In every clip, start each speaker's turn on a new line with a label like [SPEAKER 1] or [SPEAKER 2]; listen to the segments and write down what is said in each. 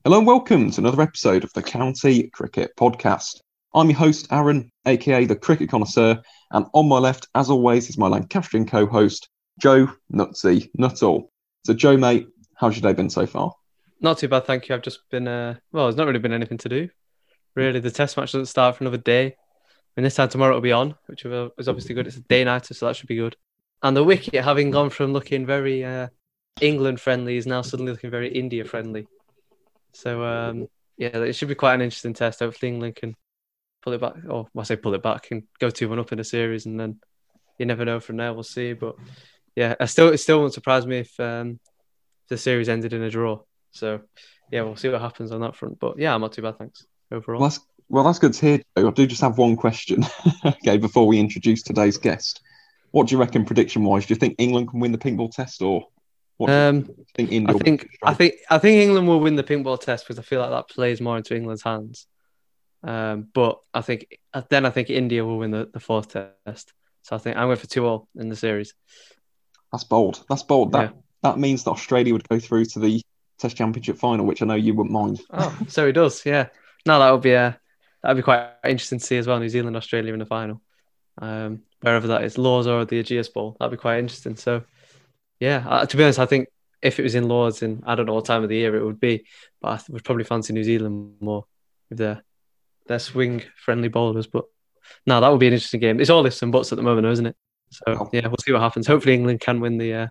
[SPEAKER 1] Hello and welcome to another episode of the County Cricket Podcast. I'm your host, Aaron, aka the Cricket Connoisseur, and on my left, as always, is my Lancastrian co-host, Joe Nutsy Nuttall. So, Joe, mate, how's your day been so far?
[SPEAKER 2] Not too bad, thank you. I've just been, there's not really been anything to do. Really, the test match doesn't start for another day. And this time tomorrow it'll be on, which is obviously good. It's a day-nighter, so that should be good. And the wicket, having gone from looking very England-friendly, is now suddenly looking very India-friendly. So, it should be quite an interesting test. Hopefully England can pull it back, or I say pull it back, and go 2-1 up in a series, and then you never know from there. We'll see. But yeah, it still won't surprise me if the series ended in a draw. So yeah, we'll see what happens on that front. But yeah, I'm not too bad, thanks, overall.
[SPEAKER 1] That's good to hear, Joe. I do just have one question, okay, before we introduce today's guest. What do you reckon prediction-wise? Do you think England can win the pink ball test, or what do you think India?
[SPEAKER 2] I think England will win the pink ball test because I feel like that plays more into England's hands. But I think India will win the fourth test. So I think I'm going for 2-2 in the series.
[SPEAKER 1] That's bold. That means that Australia would go through to the Test Championship final, which I know you wouldn't mind.
[SPEAKER 2] Oh, so it does, yeah. No, that'd be quite interesting to see as well. New Zealand, Australia in the final, wherever that is, Lords or the Ageas Bowl. That'd be quite interesting. So, yeah, to be honest, I think if it was in Lords, and I don't know what time of the year it would be, but I would probably fancy New Zealand more with their swing-friendly bowlers. But no, that would be an interesting game. It's all ifs and buts at the moment, isn't it? So yeah, we'll see what happens. Hopefully, England can win the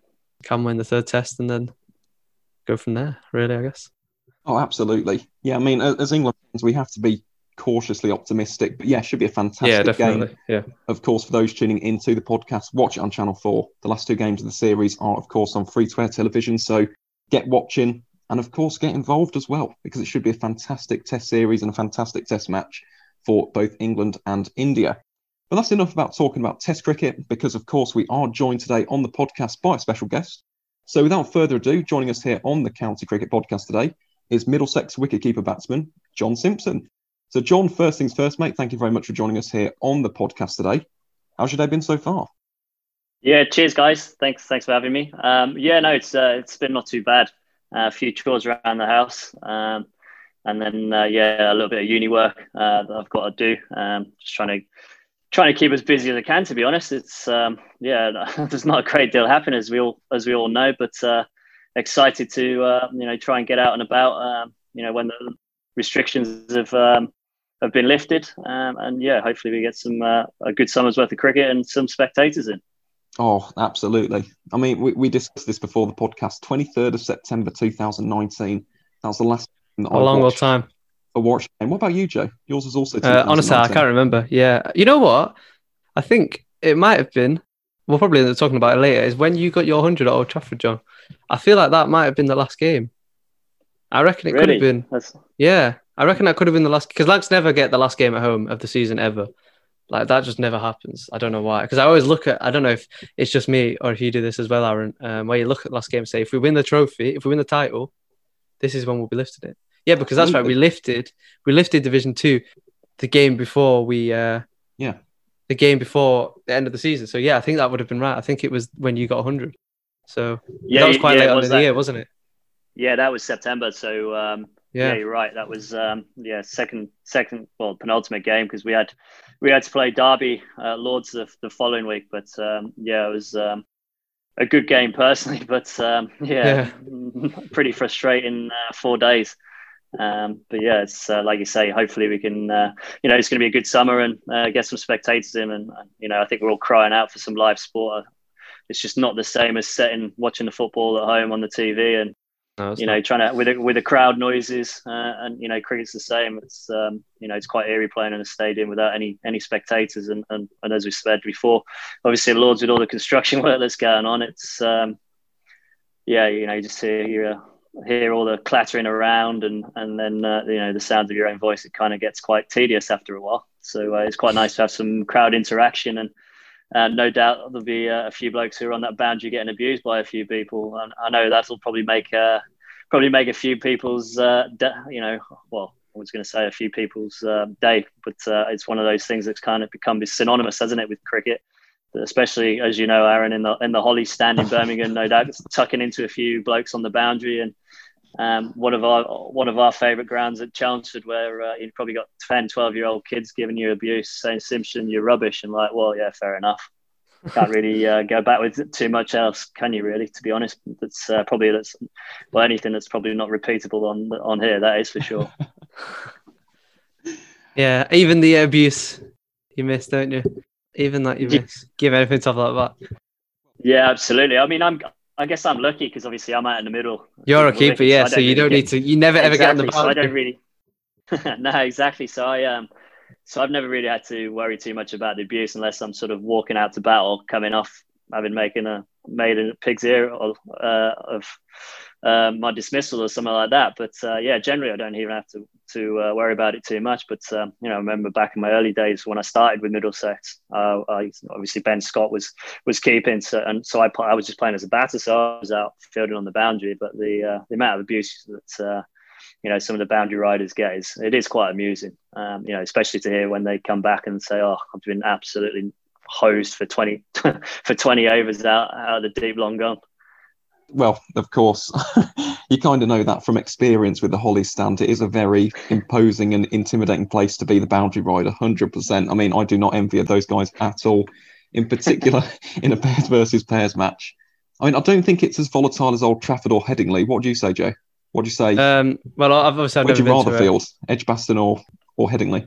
[SPEAKER 2] third test and then go from there, really, I guess.
[SPEAKER 1] Oh, absolutely. Yeah, I mean, as England fans, we have to be cautiously optimistic. But yeah, it should be a fantastic game.
[SPEAKER 2] Yeah.
[SPEAKER 1] Of course, for those tuning into the podcast, watch it on Channel 4. The last two games of the series are, of course, on free-to-air television. So get watching and, of course, get involved as well, because it should be a fantastic test series and a fantastic test match for both England and India. But that's enough about talking about Test cricket, because, of course, we are joined today on the podcast by a special guest. So without further ado, joining us here on the County Cricket Podcast today is Middlesex wicketkeeper batsman John Simpson. So John, first things first, mate, thank you very much for joining us here on the podcast today. How's your day been so far?
[SPEAKER 3] Yeah, cheers, guys. Thanks for having me. It's been not too bad. A few chores around the house, and then a little bit of uni work that I've got to do. Just trying to keep as busy as I can. To be honest, it's there's not a great deal happening as we all know, but excited to try and get out and about. When the restrictions have been lifted, and hopefully we get some a good summer's worth of cricket and some spectators in.
[SPEAKER 1] Oh, absolutely. I mean, we discussed this before the podcast. 23rd of September 2019. That was the last time that
[SPEAKER 2] a long old time.
[SPEAKER 1] A watch game. What about you, Joe? Yours was also 2019.
[SPEAKER 2] Honestly, I can't remember. Yeah. You know what? I think it might have been, we'll probably end up talking about it later, is when you got your 100 at Old Trafford, John. I feel like that might have been the last game. I reckon it could have been. Yeah. I reckon that could have been the last, because Lancs never get the last game at home of the season ever. Like, that just never happens. I don't know why. Because I always look at, I don't know if it's just me or if you do this as well, Aaron, where you look at the last game and say, if we win the trophy, if we win the title, this is when we'll be lifted it. Yeah, because that's right. We lifted Division 2 the game before the game before the end of the season. So yeah, I think that would have been right. I think it was when you got 100. So that was quite late on in the year, wasn't it?
[SPEAKER 3] Yeah, that was September. So you're right. That was second penultimate game, because we had to play Derby Lords the following week. But it was a good game personally, but pretty frustrating 4 days. But yeah, it's like you say, hopefully we can, it's going to be a good summer and get some spectators in. And, I think we're all crying out for some live sport. It's just not the same as watching the football at home on the TV and, trying to, with the crowd noises and, cricket's the same. It's, it's quite eerie playing in a stadium without any spectators. And as we said before, obviously Lords with all the construction work that's going on, it's, you just hear all the clattering around and then the sound of your own voice. It kind of gets quite tedious after a while. So it's quite nice to have some crowd interaction, and no doubt there'll be a few blokes who are on that boundary getting abused by a few people. And I know that'll probably make a few people's I was going to say a few people's day, but it's one of those things that's kind of become synonymous, hasn't it, with cricket? Especially, as you know, Aaron, in the Holly stand in Birmingham, no doubt it's tucking into a few blokes on the boundary, and one of our favourite grounds at Chelmsford, where you've probably got 10, 12-year-old kids giving you abuse, saying Simpson, you're rubbish, and like, well, yeah, fair enough. Can't really go back with too much else, can you? Really, to be honest, that's anything that's probably not repeatable on here. That is for sure.
[SPEAKER 2] Yeah, even the abuse you miss, don't you? Even that you miss. Give anything tough like that.
[SPEAKER 3] Yeah, absolutely. I mean, I guess I'm lucky because obviously I'm out in the middle.
[SPEAKER 2] You're a keeper, yeah, so you don't need to. You never ever get on the boundary.
[SPEAKER 3] So I don't really. No, exactly. So So I've never really had to worry too much about the abuse unless I'm sort of walking out to battle, coming off having made a pig's ear of my dismissal or something like that. But generally I don't even have to worry about it too much. But I remember back in my early days when I started with Middlesex, obviously Ben Scott was keeping, so I was just playing as a batter, so I was out fielding on the boundary. But the amount of abuse that some of the boundary riders get is quite amusing. Especially to hear when they come back and say, "Oh, I've been absolutely hosed for 20 overs out of the deep long gone."
[SPEAKER 1] Well, of course, you kind of know that from experience with the Holly stand. It is a very imposing and intimidating place to be the boundary rider, 100%. I mean, I do not envy those guys at all, in particular in a pairs versus pairs match. I mean, I don't think it's as volatile as Old Trafford or Headingley. What do you say, Joe? What do you say?
[SPEAKER 2] Well, obviously I've
[SPEAKER 1] Would
[SPEAKER 2] never
[SPEAKER 1] you
[SPEAKER 2] been
[SPEAKER 1] rather field, Edgbaston or Headingley?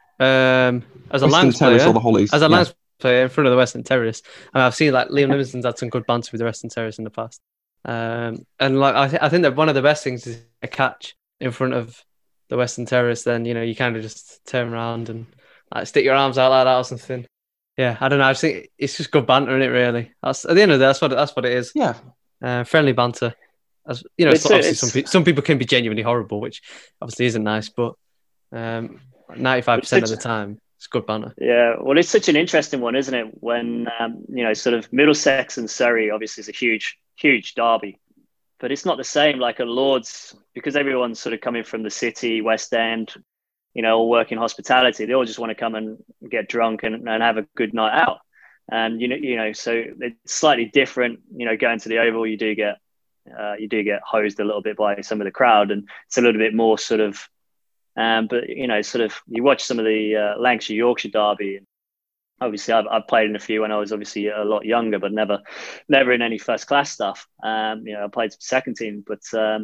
[SPEAKER 2] As a Lance player,
[SPEAKER 1] or the Hollies?
[SPEAKER 2] As a Lance player in front of the Western Terrace, and I've seen like Liam Livingston's had some good banter with the Western Terrace in the past. And like I think that one of the best things is a catch in front of the Western Terrace. Then you kind of just turn around and like stick your arms out like that or something. Yeah, I don't know. I just think it's just good banter, isn't it? Really, that's at the end of the day, that's what it is.
[SPEAKER 1] Yeah,
[SPEAKER 2] friendly banter. As obviously some people can be genuinely horrible, which obviously isn't nice. But 95% of the time, it's good banter.
[SPEAKER 3] Yeah, well, it's such an interesting one, isn't it? When sort of Middlesex and Surrey obviously is a huge derby, but it's not the same like at Lords, because everyone's sort of coming from the city, West End, all working hospitality. They all just want to come and get drunk and have a good night out. And so it's slightly different. Going to the Oval, you do get hosed a little bit by some of the crowd, and it's a little bit more sort of. But sort of you watch some of the Lancashire Yorkshire derby. And obviously, I've played in a few when I was obviously a lot younger, but never in any first class stuff. I played some second team, but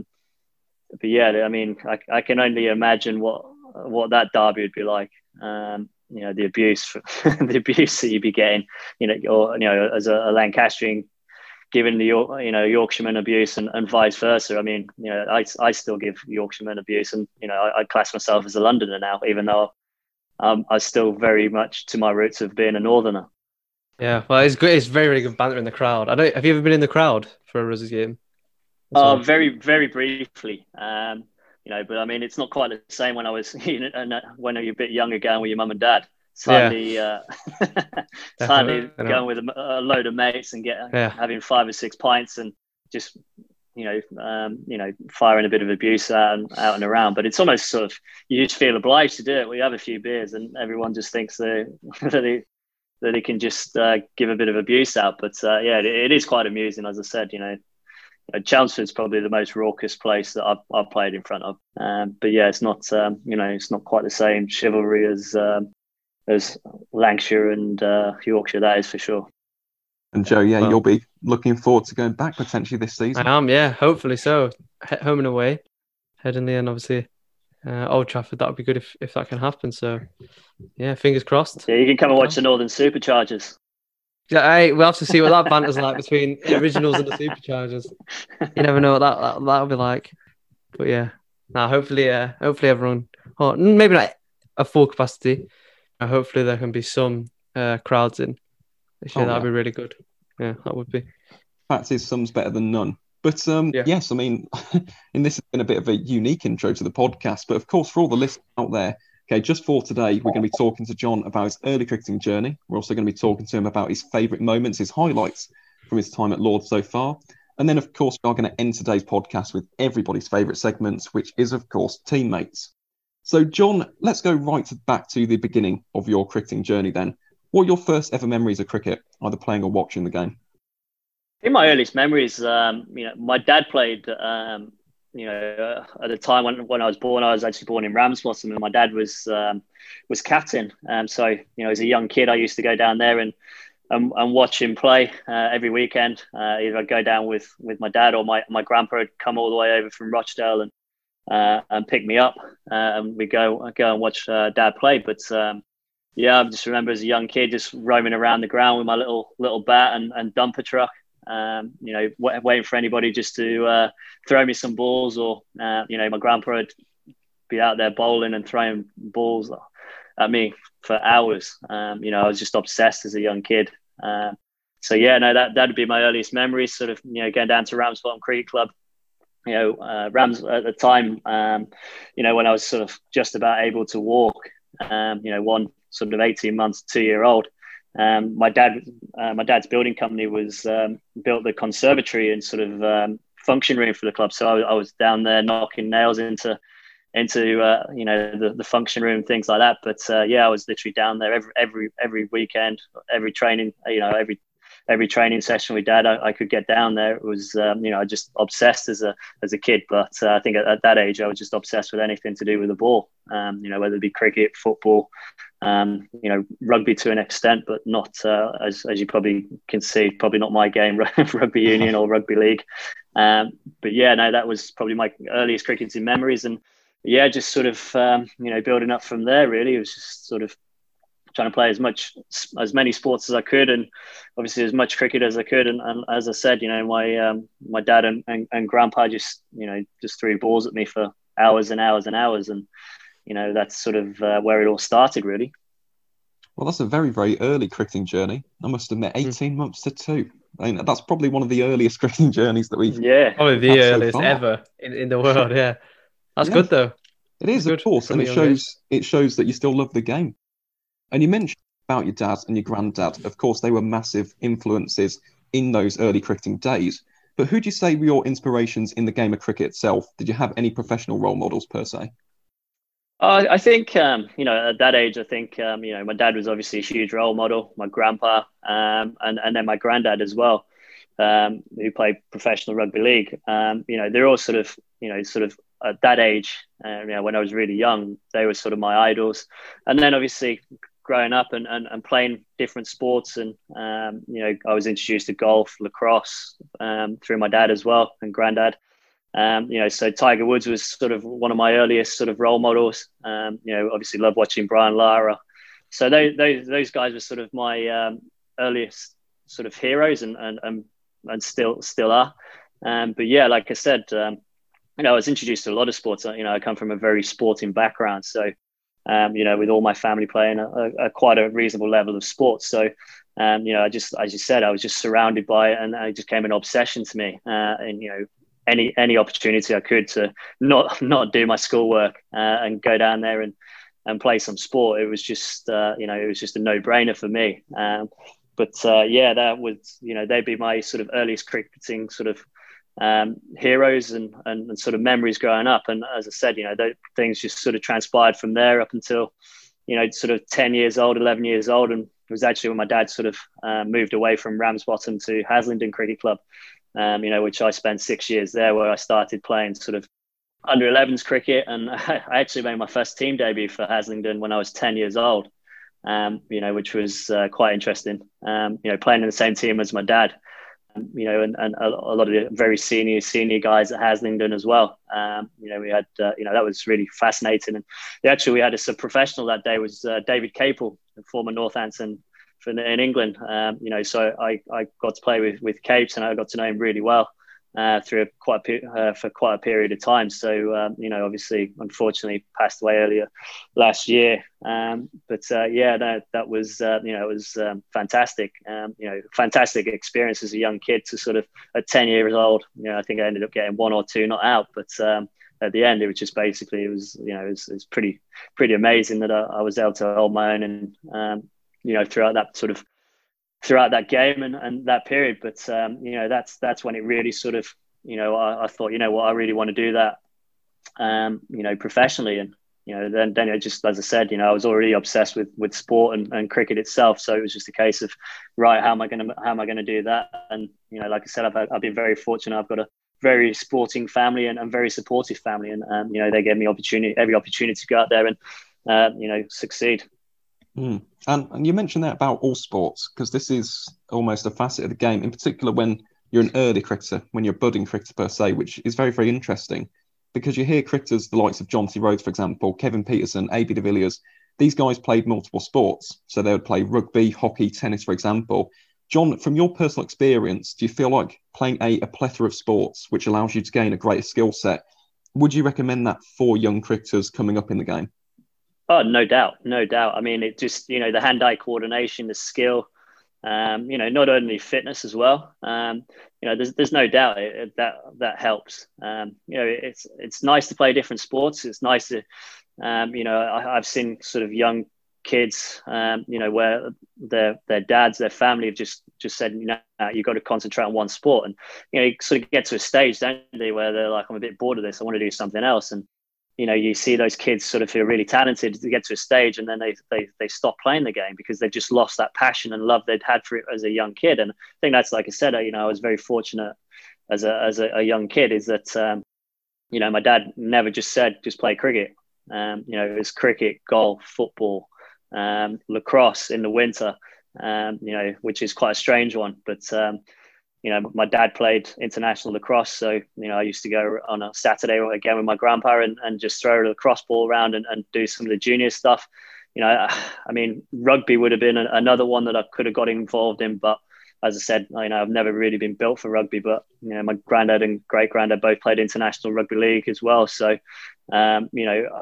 [SPEAKER 3] yeah, I mean, I can only imagine what that derby would be like. The abuse, the abuse that you'd be getting, or as a Lancastrian, giving the Yorkshiremen abuse and vice versa. I mean, I still give Yorkshiremen abuse, and I class myself as a Londoner now, even though I still very much to my roots of being a Northerner.
[SPEAKER 2] Yeah, well, it's good. It's very, very good banter in the crowd. Have you ever been in the crowd for a Roses game?
[SPEAKER 3] Very, very briefly. But I mean, it's not quite the same when I was when you're a bit younger, going with your mum and dad. Slightly going with a load of mates and having 5 or 6 pints and just firing a bit of abuse out and around. But it's almost sort of, you just feel obliged to do it. We have a few beers and everyone just thinks that they can just give a bit of abuse out. But it is quite amusing, as I said. Chelmsford's probably the most raucous place that I've played in front of. But yeah, it's not it's not quite the same chivalry as Lancashire and Yorkshire, that is for sure.
[SPEAKER 1] And Joe, you'll be looking forward to going back potentially this season.
[SPEAKER 2] I am, yeah, hopefully so. Home and away, Headingley, and obviously Old Trafford. That would be good if that can happen. So, yeah, fingers crossed.
[SPEAKER 3] Yeah, you can come and watch the Northern Superchargers.
[SPEAKER 2] Yeah, we'll have to see what that banter's like between the originals and the Superchargers. You never know what that'll be like. But yeah, hopefully everyone, or maybe not at full capacity. Hopefully there can be some crowds in this year. That'd be really good. Yeah, that would be.
[SPEAKER 1] Fact is, some's better than none. But yes, I mean, and this has been a bit of a unique intro to the podcast. But of course, for all the listeners out there, okay, just for today, we're going to be talking to John about his early cricketing journey. We're also going to be talking to him about his favourite moments, his highlights from his time at Lords so far. And then, of course, we are going to end today's podcast with everybody's favourite segment, which is, of course, teammates. So, John, let's go back to the beginning of your cricketing journey then. What are your first ever memories of cricket, either playing or watching the game?
[SPEAKER 3] In my earliest memories, my dad played at the time when I was actually born in Ramsbottom, and my dad was captain. So as a young kid, I used to go down there and watch him play every weekend. Either I'd go down with my dad, or my grandpa would come all the way over from Rochdale and pick me up, and we go and watch dad play. But I just remember as a young kid just roaming around the ground with my little bat and dumper truck, waiting for anybody just to throw me some balls, or my grandpa would be out there bowling and throwing balls at me for hours. I was just obsessed as a young kid. That'd be my earliest memories, sort of, going down to Ramsbottom Cricket Club. Rams at the time, when I was sort of just about able to walk, one sort of 18 months, 2-year-old. My dad's building company was built the conservatory and sort of function room for the club. So I was down there knocking nails into the function room, things like that. But I was literally down there every weekend, every training, every training session with dad. I could get down there. It was just obsessed as a kid. But I think at that age I was just obsessed with anything to do with the ball. Whether it be cricket, football, rugby to an extent, but not as you probably can see, probably not my game, rugby union or rugby league. That was probably my earliest cricketing memories. And just sort of building up from there. Really, it was just sort of trying to play as many sports as I could, and obviously as much cricket as I could. And as I said, my dad and grandpa just threw balls at me for hours and hours and hours, and that's sort of where it all started, really.
[SPEAKER 1] Well, that's a very, very early cricketing journey. I must admit, 18 months to 2. I mean, that's probably one of the earliest cricketing journeys that we've
[SPEAKER 2] probably the earliest ever in the world. Yeah, that's good though.
[SPEAKER 1] It is, of course, and it shows that you still love the game. And you mentioned about your dad and your granddad. Of course, they were massive influences in those early cricketing days. But who do you say were your inspirations in the game of cricket itself? Did you have any professional role models per se?
[SPEAKER 3] I think, at that age, I think, my dad was obviously a huge role model, my grandpa, and then my granddad as well, who played professional rugby league. They're all sort of at that age, when I was really young, they were sort of my idols. And then obviously growing up and playing different sports, and, I was introduced to golf, lacrosse, through my dad as well, and granddad. So Tiger Woods was sort of one of my earliest sort of role models. Obviously love watching Brian Lara. So those guys were sort of my earliest sort of heroes, and still are. But like I said, I was introduced to a lot of sports. I come from a very sporting background, so with all my family playing a quite a reasonable level of sports. So I just, as you said, I was just surrounded by it, and it just became an obsession to me. And any opportunity I could to not do my schoolwork and go down there and play some sport, it was just it was just a no-brainer for me. That was they'd be my sort of earliest cricketing sort of heroes and sort of memories growing up. And as I said, those things just sort of transpired from there up until sort of 10 years old, 11 years old. And it was actually when my dad sort of moved away from Ramsbottom to Haslingden Cricket Club, which I spent 6 years there, where I started playing sort of under 11s cricket. And I actually made my first team debut for Haslingden when I was 10 years old, which was quite interesting, playing in the same team as my dad, and a lot of the very senior guys at Haslingden as well. We had, that was really fascinating. And we had a professional that day was David Capel, the former Northampton in England. So I got to play with Capes, and I got to know him really well for quite a period of time. So obviously, unfortunately, passed away earlier last year. That was it was fantastic. Fantastic experience as a young kid to sort of at 10 years old. I think I ended up getting 1 or 2 not out, but at the end, it was just basically it was pretty amazing that I was able to hold my own and throughout that game and that period. But that's when it really sort of I thought, I really want to do that professionally. And then it just, as I said, I was already obsessed with sport and cricket itself. So it was just a case of, right, how am I going to do that? And like I said, I've been very fortunate. I've got very sporting family and very supportive family, and you know, they gave me every opportunity to go out there and you know, succeed.
[SPEAKER 1] And you mentioned that about all sports, because this is almost a facet of the game, in particular when you're an early cricketer, when you're a budding cricketer per se, which is very, very interesting, because you hear cricketers, the likes of John C. Rhodes, for example, Kevin Peterson, A.B. de Villiers, these guys played multiple sports. So they would play rugby, hockey, tennis, for example. John, from your personal experience, do you feel like playing a plethora of sports, which allows you to gain a greater skill set, would you recommend that for young cricketers coming up in the game?
[SPEAKER 3] Oh, no doubt. No doubt. I mean, it just, you know, the hand-eye coordination, the skill, you know, not only fitness as well. You know, there's no doubt that helps. You know, it's nice to play different sports. It's nice to, you know, I've seen sort of young kids, you know, where their dads, their family have just said, you know, you've got to concentrate on one sport. And, you know, you sort of get to a stage, don't they, where they're like, I'm a bit bored of this. I want to do something else. And, you know, you see those kids sort of feel really talented to get to a stage, and then they stop playing the game because they've just lost that passion and love they'd had for it as a young kid. And I think that's, like I said, you know, I was very fortunate as a young kid, is that, you know, my dad never just said, just play cricket. You know, it was cricket, golf, football, lacrosse in the winter, you know, which is quite a strange one. But, you know, my dad played international lacrosse. So, you know, I used to go on a Saturday again with my grandpa and just throw a lacrosse ball around and do some of the junior stuff. You know, I mean, rugby would have been another one that I could have got involved in. But as I said, you know, I've never really been built for rugby. But, you know, my granddad and great granddad both played international rugby league as well. So, you know,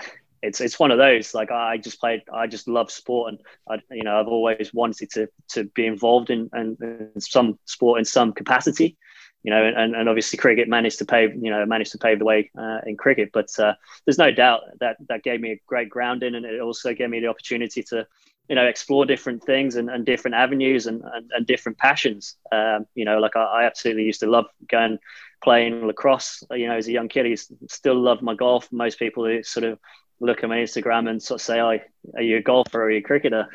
[SPEAKER 3] it's one of those, like, I just love sport, and you know, I've always wanted to be involved in some sport in some capacity, you know, and obviously cricket managed to pave the way in cricket. But there's no doubt that gave me a great grounding, and it also gave me the opportunity to, you know, explore different things and different avenues and different passions. You know, like I absolutely used to love going playing lacrosse, you know, as a young kid. I still love my golf. Most people who sort of look at my Instagram and sort of say, "Oh, are you a golfer or are you a cricketer?"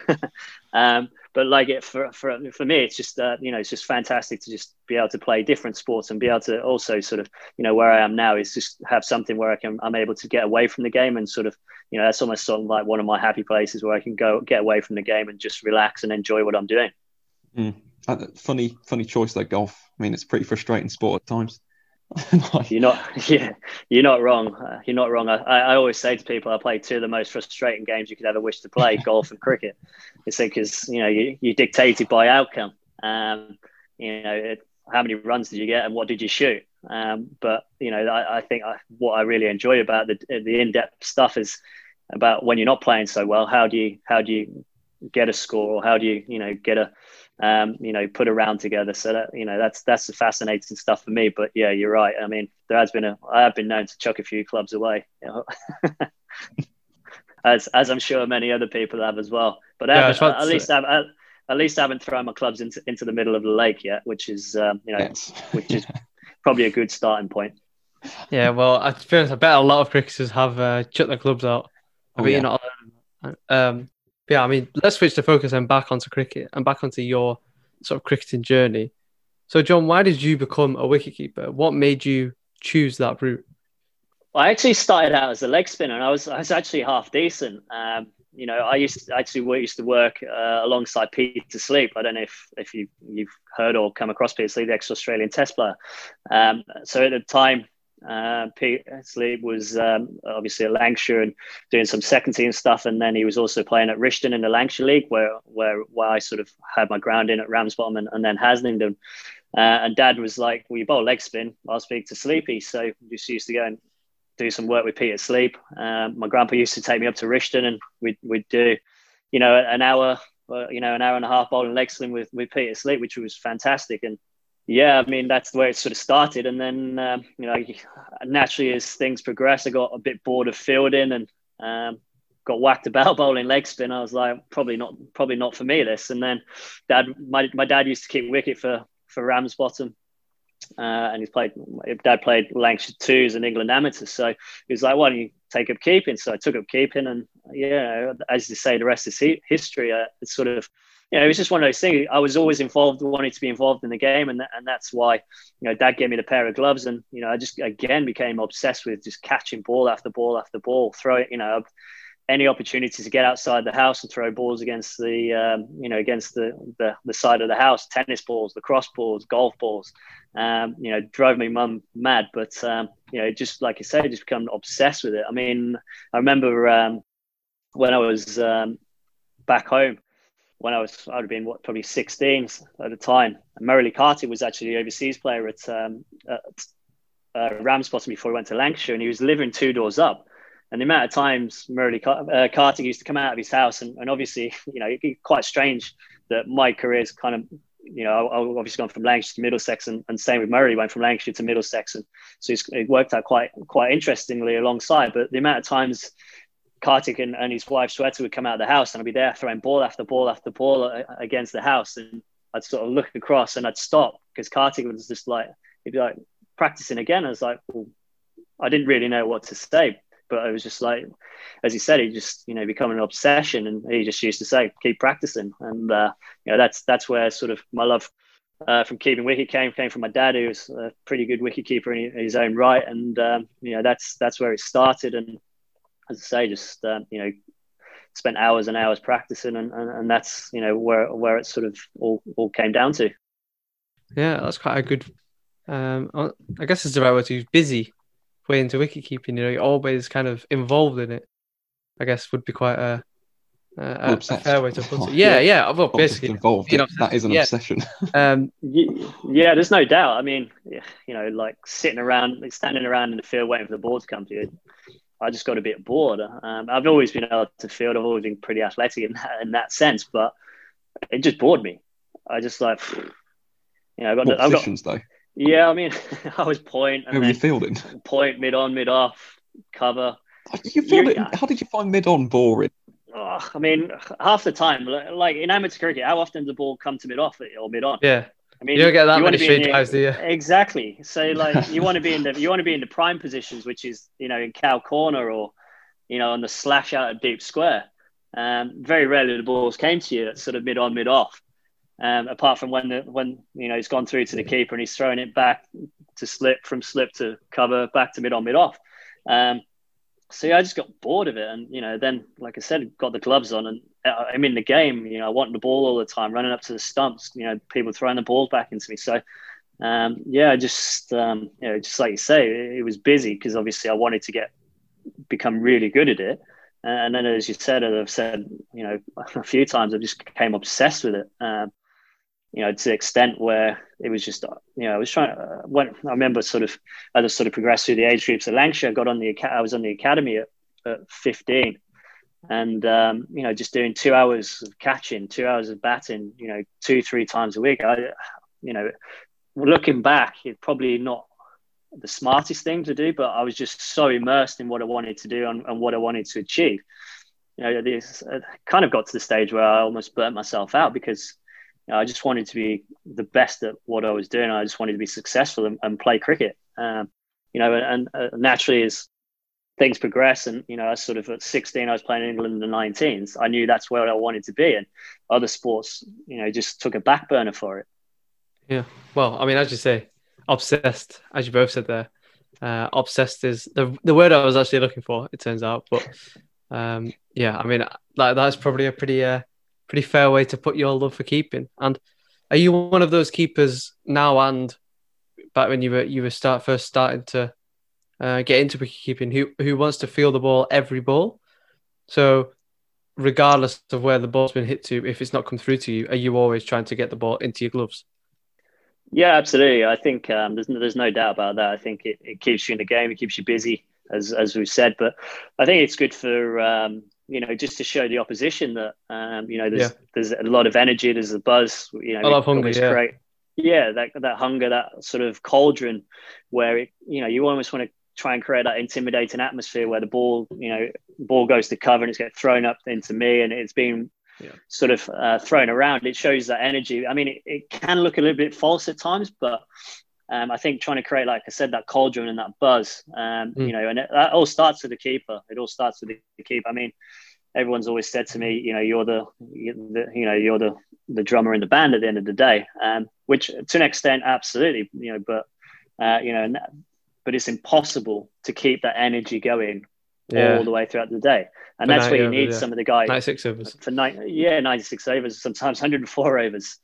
[SPEAKER 3] But like for me, it's just you know, it's just fantastic to just be able to play different sports and be able to also sort of, you know, where I am now is just have something where I'm able to get away from the game and sort of, you know, that's almost sort of like one of my happy places where I can go get away from the game and just relax and enjoy what I'm doing.
[SPEAKER 1] Funny choice though, golf. I mean, it's a pretty frustrating sport at times.
[SPEAKER 3] You're not wrong. You're not wrong. I always say to people, I play two of the most frustrating games you could ever wish to play, golf and cricket. It's because, you know, you're dictated by outcome. You know, how many runs did you get and what did you shoot? But, you know, I think what I really enjoy about the in-depth stuff is about when you're not playing so well, how do you get a score, or how do you, you know, get a you know, put a round together. So that, you know, that's the fascinating stuff for me. But yeah, you're right. I mean, I have been known to chuck a few clubs away, you know? as I'm sure many other people have as well. But at least I haven't thrown my clubs into the middle of the lake yet, which is you know, yes. Which is probably a good starting point.
[SPEAKER 2] Yeah, well, I bet a lot of cricketers have chucked their clubs out. I bet you're not alone. Yeah, I mean, let's switch the focus and back onto cricket and back onto your sort of cricketing journey. So, John, why did you become a wicketkeeper? What made you choose that route?
[SPEAKER 3] Well, I actually started out as a leg spinner, and I was actually half decent. You know, I used to work alongside Peter Sleep. I don't know if you've heard or come across Peter Sleep, the ex-Australian Test player. So at the time, Peter Sleep was obviously at Lancashire and doing some second team stuff, and then he was also playing at Rishton in the Lancashire League, where I sort of had my ground in at Ramsbottom and then Haslingden. And Dad was like, "Well, you bowl leg spin, I'll speak to Sleepy." So just used to go and do some work with Peter Sleep. My grandpa used to take me up to Rishton, and we'd do, you know, an hour and a half bowling leg spin with Peter Sleep, which was fantastic. And yeah, I mean, that's where it sort of started. And then, you know, naturally as things progressed, I got a bit bored of fielding and got whacked about bowling leg spin. I was like, probably not for me, this. And then my dad used to keep wicket for Ramsbottom. And Dad played Lancashire Twos and England Amateurs. So he was like, why don't you take up keeping? So I took up keeping, and yeah, as you say, the rest is history. It's sort of, it was just one of those things. I was always wanting to be involved in the game, and that's why, Dad gave me the pair of gloves, and I just again became obsessed with just catching ball after ball after ball, throw it, any opportunity to get outside the house and throw balls against the side of the house, tennis balls, lacrosse balls, golf balls, drove my mum mad. But just like you say, just become obsessed with it. I mean, I remember when I was back home, when I'd have been probably 16 at the time. Murray Carty was actually the overseas player at Ramsbottom before he went to Lancashire, and he was living 2 doors up. And the amount of times Murray Carty used to come out of his house, and obviously, it's quite strange that my career's kind of, I've obviously gone from Lancashire to Middlesex, and same with Murray, went from Lancashire to Middlesex, and so it worked out quite interestingly alongside. But the amount of times Kartik and his wife Shweta would come out of the house, and I'd be there throwing ball after ball after ball against the house, and I'd sort of look across and I'd stop because Kartik was just like, he'd be like practicing again. I was like, well, I didn't really know what to say, but I was just like, as he said, he just become an obsession, and he just used to say, keep practicing. And that's where sort of my love from keeping wicket came from my dad, who was a pretty good wicket keeper in his own right, and that's where it started. And as I say, just spent hours and hours practicing, and that's where it sort of all came down to.
[SPEAKER 2] Yeah, that's quite a good. I guess it's the right word to use. Busy way into wicket keeping. You're always kind of involved in it. I guess would be quite a fair way to put it. Yeah. Well, basically
[SPEAKER 1] involved. That is an obsession.
[SPEAKER 3] Yeah, there's no doubt. I mean, like standing around in the field waiting for the ball to come to you. I just got a bit bored. I've always been able to field. I've always been pretty athletic in that sense, but it just bored me. I just like,
[SPEAKER 1] positions though?
[SPEAKER 3] Yeah, I mean, I was point.
[SPEAKER 1] Who were you fielding?
[SPEAKER 3] Point, mid on, mid off, cover.
[SPEAKER 1] How did you find mid on boring?
[SPEAKER 3] Oh, I mean, half the time, like in amateur cricket, how often does the ball come to mid off or mid on?
[SPEAKER 2] Yeah.
[SPEAKER 3] I mean,
[SPEAKER 2] you don't get that many straight drives, do you?
[SPEAKER 3] Exactly. So, like, you want to be in the prime positions, which is in cow corner or on the slash out of deep square. Very rarely the balls came to you at sort of mid on, mid off. Apart from when he's gone through to the keeper and he's throwing it back to slip, from slip to cover, back to mid on, mid off. So yeah, I just got bored of it, and then like I said, got the gloves on, and I'm in the game. I want the ball all the time, running up to the stumps. People throwing the balls back into me. So just like you say, it was busy because obviously I wanted to become really good at it. And then, as you said, as I've said, a few times, I just became obsessed with it. To the extent where it was just, I was trying. I remember sort of as I sort of progressed through the age groups at Lancashire, I was on the academy at 15, and just doing 2 hours of catching, 2 hours of batting, 2-3 times a week. Looking back, it's probably not the smartest thing to do, but I was just so immersed in what I wanted to do and what I wanted to achieve. This kind of got to the stage where I almost burnt myself out because I just wanted to be the best at what I was doing. I just wanted to be successful and play cricket. And naturally, as things progress, and I sort of at 16, I was playing in England in the 19s. I knew that's where I wanted to be, and other sports, just took a back burner for it.
[SPEAKER 2] Yeah, well, I mean, as you say, obsessed, as you both said there. Obsessed is the word I was actually looking for. It turns out, but I mean, that's probably a pretty fair way to put your love for keeping. And are you one of those keepers now, and back when you were first starting to get into wicket keeping, who wants to feel the ball every ball? So regardless of where the ball's been hit to, if it's not come through to you, are you always trying to get the ball into your gloves?
[SPEAKER 3] Yeah, absolutely. I think there's no doubt about that. I think it keeps you in the game, it keeps you busy, as we've said. But I think it's good for just to show the opposition that there's a lot of energy, there's a buzz.
[SPEAKER 2] A lot of hunger,
[SPEAKER 3] that hunger, that sort of cauldron, where you almost want to try and create that intimidating atmosphere where the ball goes to cover and it's getting thrown up into me, and it's being sort of thrown around. It shows that energy. I mean, it can look a little bit false at times, but I think trying to create, like I said, that cauldron and that buzz, and that all starts with the keeper. It all starts with the keeper. I mean, everyone's always said to me, you're the drummer in the band at the end of the day, which to an extent, absolutely, but but it's impossible to keep that energy going all the way throughout the day. And that's where you need some of the guys
[SPEAKER 2] 96 overs
[SPEAKER 3] for 96 overs, sometimes 104 overs.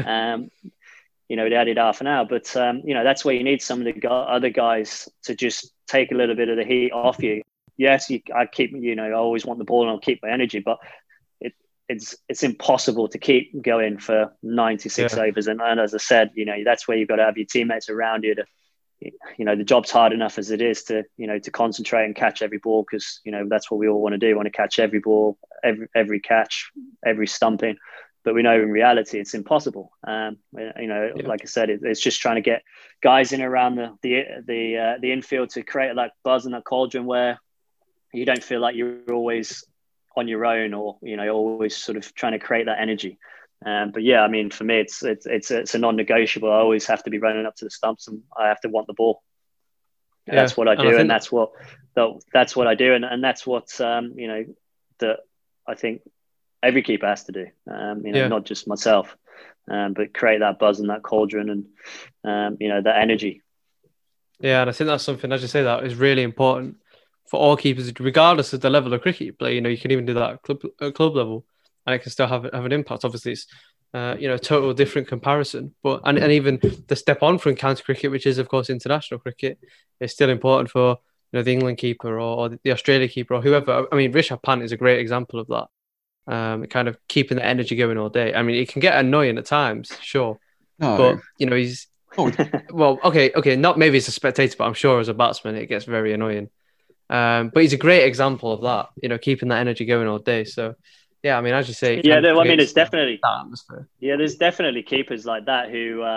[SPEAKER 3] They added half an hour, but that's where you need some of the other guys to just take a little bit of the heat off you. Yes, I keep, I always want the ball and I'll keep my energy, but it's impossible to keep going for 96 overs. And as I said, that's where you've got to have your teammates around you to, the job's hard enough as it is to concentrate and catch every ball, because, that's what we all want to do. We want to catch every ball, every catch, every stumping. But we know in reality it's impossible. Like I said, it's just trying to get guys in around the infield to create that buzz and that cauldron where you don't feel like you're always on your own, or always sort of trying to create that energy. But yeah, I mean, for me, it's a non-negotiable. I always have to be running up to the stumps, and I have to want the ball. That's what I do, and that's what I do, and that's what that I think every keeper has to do. Not just myself, but create that buzz and that cauldron, and that energy.
[SPEAKER 2] Yeah, and I think that's something, as you say, that is really important for all keepers, regardless of the level of cricket you play. You can even do that at club level, and it can still have an impact. Obviously, it's a total different comparison, but and even the step on from county cricket, which is of course international cricket, is still important for the England keeper or the Australia keeper or whoever. I mean, Rishabh Pant is a great example of that. Kind of keeping the energy going all day. I mean, it can get annoying at times, sure, but he's well, okay, not maybe as a spectator, but I'm sure as a batsman it gets very annoying. But he's a great example of that, keeping that energy going all day. So, yeah, I mean, as you say,
[SPEAKER 3] it's definitely that atmosphere. Yeah, there's definitely keepers like that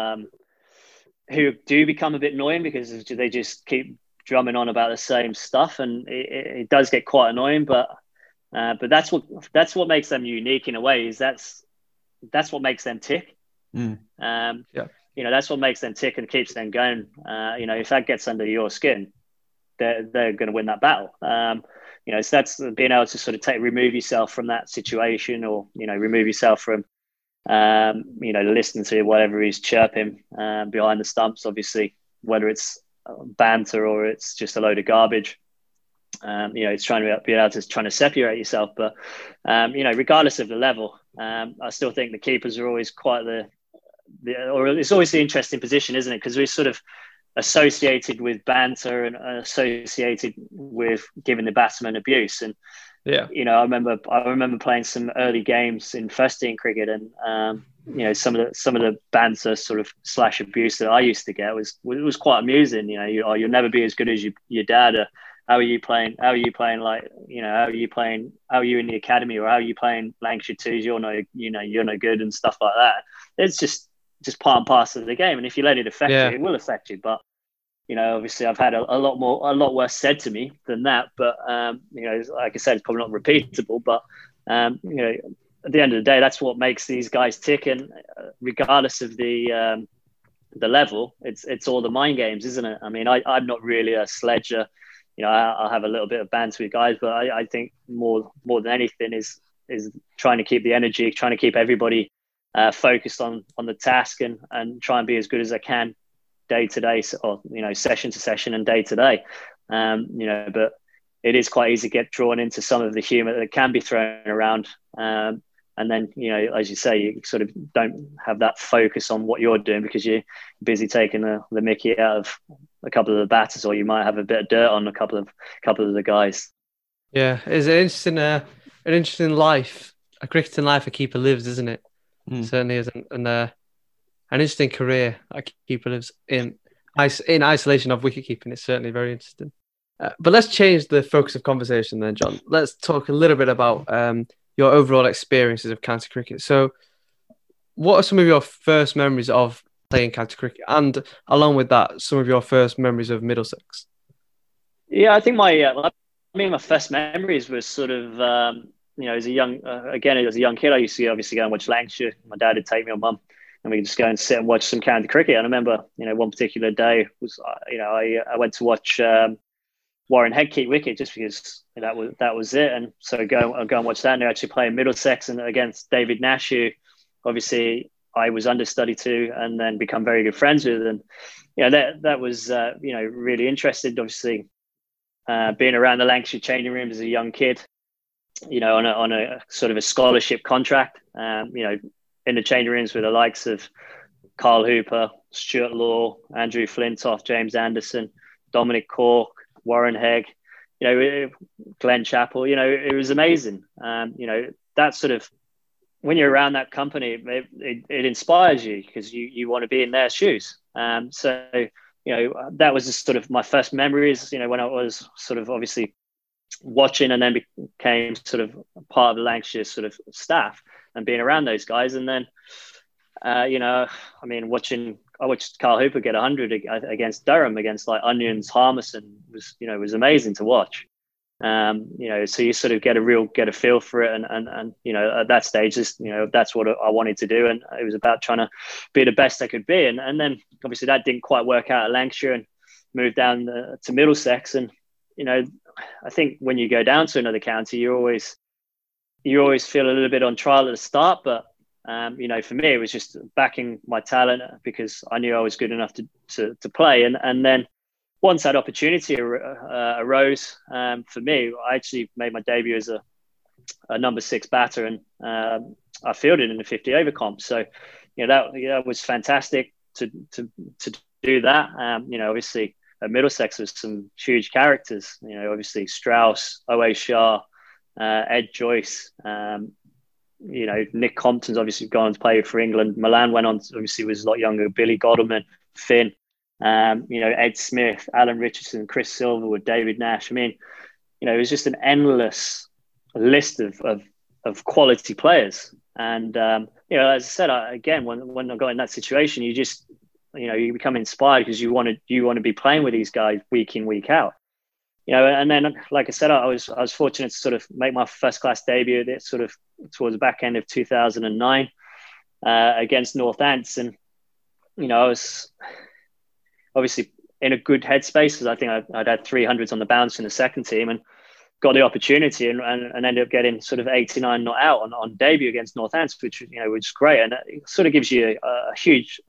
[SPEAKER 3] who do become a bit annoying because they just keep drumming on about the same stuff, and it does get quite annoying. But that's what makes them unique in a way. Is that's what makes them tick. That's what makes them tick and keeps them going. If that gets under your skin, they're going to win that battle. So that's being able to sort of remove yourself from that situation, or remove yourself from listening to whatever he's chirping behind the stumps. Obviously, whether it's banter or it's just a load of garbage. It's trying to be able to separate yourself. But regardless of the level, I still think the keepers are always quite or it's always the interesting position, isn't it? Because we're sort of associated with banter and associated with giving the batsman abuse. And I remember playing some early games in first team cricket, and some of the banter sort of / abuse that I used to get was quite amusing. You'll never be as good as your dad. How are you playing? How are you playing? Like, how are you playing? How are you in the academy, or how are you playing Lancashire twos? You're no good, and stuff like that. It's just part and parcel of the game. And if you let it affect you, it will affect you. But obviously, I've had a lot worse said to me than that. But like I said, it's probably not repeatable. But at the end of the day, that's what makes these guys tick. And regardless of the level, it's all the mind games, isn't it? I mean, I'm not really a sledger. I'll have a little bit of banter with guys, but I think more than anything is trying to keep the energy, trying to keep everybody focused on the task, and try and be as good as I can day to day, or session to session and day to day. But it is quite easy to get drawn into some of the humour that can be thrown around, and then as you say, you sort of don't have that focus on what you're doing because you're busy taking the mickey out of a couple of the batters, or you might have a bit of dirt on a couple of the guys.
[SPEAKER 2] Yeah, it's an interesting life, a cricketing life a keeper lives, isn't it? Certainly is, and an interesting career a keeper lives in isolation of wicket keeping. It's certainly very interesting. But let's change the focus of conversation then, John. Let's talk a little bit about your overall experiences of county cricket. So, what are some of your first memories of playing county cricket, and along with that, some of your first memories of Middlesex?
[SPEAKER 3] Yeah, I think my first memories was sort of as a young kid, I used to obviously go and watch Lancashire. My dad would take me on mum, and we'd just go and sit and watch some county cricket. And I remember, one particular day was, I went to watch Warren Head keep wicket just because that was it. And so I'll go and watch that. And they're actually playing Middlesex and against David Nash, who obviously I was understudy to, and then become very good friends with. And that was really interested. Obviously, being around the Lancashire changing rooms as a young kid, on a sort of a scholarship contract, in the changing rooms with the likes of Carl Hooper, Stuart Law, Andrew Flintoff, James Anderson, Dominic Cork, Warren Hegg, Glenn Chappell. It was amazing. That sort of, when you're around that company, it inspires you because you want to be in their shoes. That was just sort of my first memories, when I was sort of obviously watching and then became sort of part of the Lancashire sort of staff and being around those guys. And then, I watched Carl Hooper get 100 against Durham, against like Onions, Harmison, was amazing to watch. So you sort of get a feel for it. And at that stage, that's what I wanted to do. And it was about trying to be the best I could be. And then obviously that didn't quite work out at Lancashire, and moved down to Middlesex. And, I think when you go down to another county, you always feel a little bit on trial at the start, but for me, it was just backing my talent because I knew I was good enough to play. And then once that opportunity arose for me, I actually made my debut as a number 6 batter, and I fielded in the 50 over comp. So, that was fantastic to do that. Obviously at Middlesex was some huge characters. Obviously Strauss, O.A. Shah, Ed Joyce. Nick Compton's obviously gone on to play for England. Milan went on, obviously was a lot younger. Billy Godleman, Finn, Ed Smith, Alan Richardson, Chris Silverwood, David Nash. It was just an endless list of quality players. And, as I said, when I got in that situation, you just, you become inspired because you want to be playing with these guys week in, week out. And then, like I said, I was fortunate to sort of make my first class debut sort of towards the back end of 2009 against Northants. And, I was obviously in a good headspace because I think I'd had 300s on the bounce in the second team, and got the opportunity and ended up getting sort of 89 not out on debut against Northants, which is great. And it sort of gives you a huge,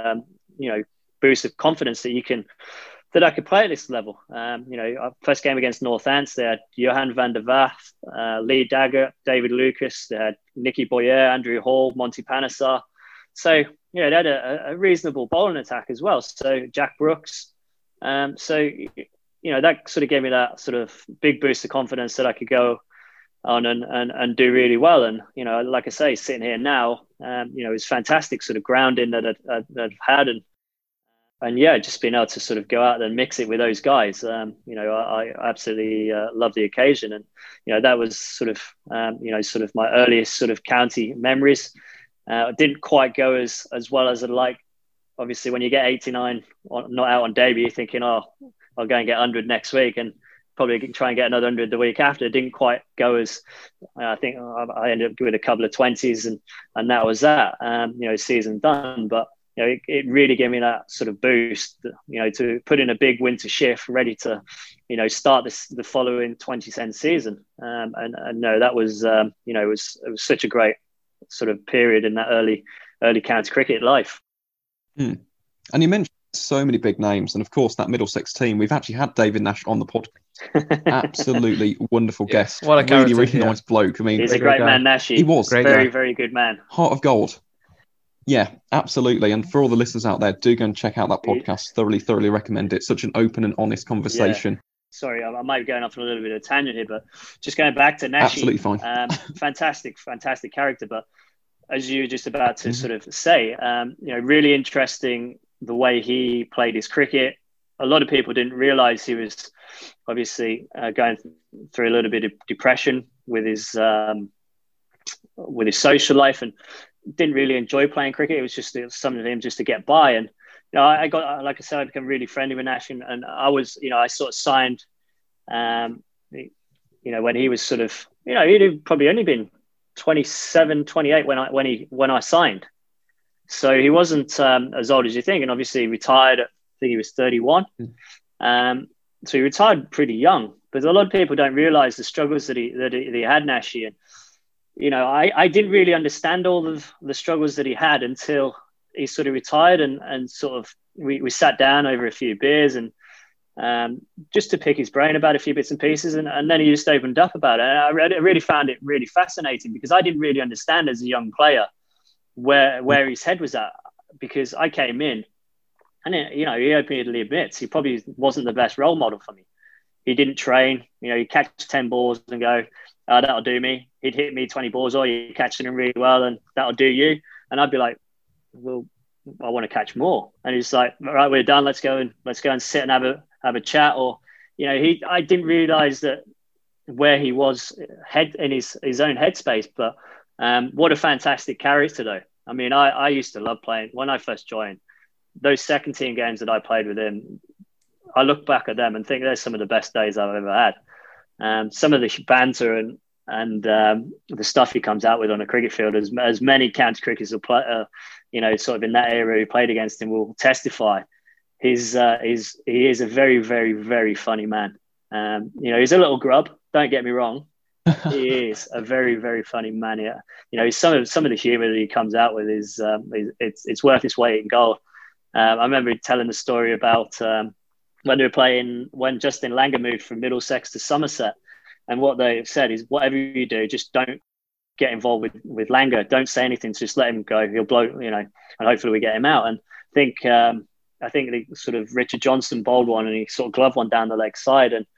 [SPEAKER 3] boost of confidence that I could play at this level. Our first game against Northants, they had Johan van der Vath, Lee Dagger, David Lucas, they had Nicky Boyer, Andrew Hall, Monty Panesar. So, they had a reasonable bowling attack as well. So Jack Brooks. That sort of gave me that sort of big boost of confidence that I could go on and do really well. And, like I say, sitting here now, it's fantastic sort of grounding that I've had. And just being able to sort of go out and mix it with those guys, I absolutely love the occasion. And, that was sort of my earliest sort of county memories. Didn't quite go as well as I'd like. Obviously, when you get 89 not out on debut, you're thinking, I'll go and get 100 next week and probably try and get another 100 the week after. It didn't quite go as, I think I ended up with a couple of 20s and that was that, season done. But, it really gave me that sort of boost, to put in a big winter shift, ready to, start the following 2010 season. And no, that was, it was such a great sort of period in that early county cricket life.
[SPEAKER 1] And you mentioned so many big names, and of course that Middlesex team. We've actually had David Nash on the podcast. Absolutely wonderful guest.
[SPEAKER 2] What a character,
[SPEAKER 1] really nice bloke.
[SPEAKER 3] He's a great man, Nash.
[SPEAKER 1] He was
[SPEAKER 3] very, very good man.
[SPEAKER 1] Heart of gold. Yeah, absolutely. And for all the listeners out there, do go and check out that podcast. Thoroughly recommend it. Such an open and honest conversation.
[SPEAKER 3] Yeah. Sorry, I might be going off on a little bit of a tangent here, but just going back to Nash.
[SPEAKER 1] Absolutely fine.
[SPEAKER 3] Fantastic character. But as you were just about to sort of say, really interesting the way he played his cricket. A lot of people didn't realise he was obviously going through a little bit of depression with his social life, and didn't really enjoy playing cricket. It was just something for him just to get by. And I got, like I said, I became really friendly with Nash, and I was, I sort of signed, when he was sort of, he'd probably only been 27, 28 when I signed. So he wasn't as old as you think, and obviously retired. I think he was 31. so he retired pretty young. But a lot of people don't realise the struggles that he had, Nashi. And I didn't really understand all of the struggles that he had until he sort of retired, and sort of we sat down over a few beers and just to pick his brain about a few bits and pieces, and then he just opened up about it. And I really found it really fascinating, because I didn't really understand as a young player where his head was at, because I came in and he openly admits he probably wasn't the best role model for me. He didn't train. He'd catch 10 balls and go, oh, that'll do me. He'd hit me 20 balls, or you're catching them really well, and that'll do you. And I'd be like, well, I want to catch more. And he's like, all right, we're done. Let's go and sit and have a chat. Or, I didn't realize that where he was in his own headspace. But what a fantastic character, though. I mean, I used to love playing when I first joined. Those second team games that I played with him, I look back at them and think they're some of the best days I've ever had. Some of the banter and the stuff he comes out with on a cricket field, as many county cricketers will play, sort of in that area who played against him will testify. He is a very, very, very funny man. He's a little grub. Don't get me wrong. He is a very, very funny man. Yeah. Some of the humour that he comes out with is it's worth its weight in gold. I remember telling the story about when they were playing, when Justin Langer moved from Middlesex to Somerset, and what they said is, whatever you do, just don't get involved with Langer. Don't say anything. Just let him go. He'll blow. And hopefully we get him out. And I think the sort of Richard Johnson bowled one, and he sort of gloved one down the leg side. And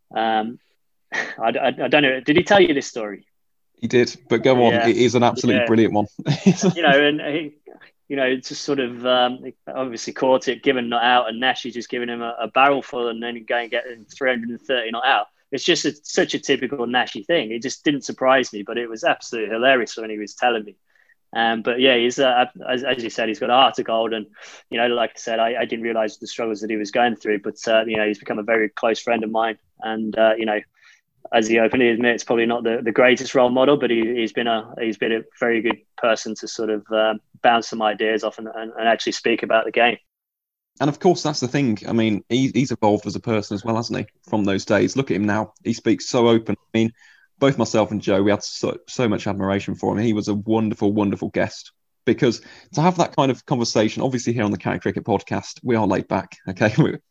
[SPEAKER 3] I don't know. Did he tell you this story?
[SPEAKER 1] He did, but go on. Yeah. It is an absolutely brilliant one.
[SPEAKER 3] And he, just sort of obviously caught it, given not out, and Nashi just giving him a barrel full, and then going and getting 330 not out. It's just such a typical Nashi thing. It just didn't surprise me, but it was absolutely hilarious when he was telling me. But yeah, he's as you said, he's got a heart of gold, and like I said, I didn't realise the struggles that he was going through, but he's become a very close friend of mine, and as he openly admits, probably not the greatest role model, but he's been a very good person to sort of bounce some ideas off and actually speak about the game.
[SPEAKER 1] And of course, that's the thing. I mean, he's evolved as a person as well, hasn't he? From those days, look at him now. He speaks so open. I mean, both myself and Joe, we had so much admiration for him. He was a wonderful, wonderful guest, because to have that kind of conversation, obviously here on the County Cricket Podcast, we are laid back. Okay,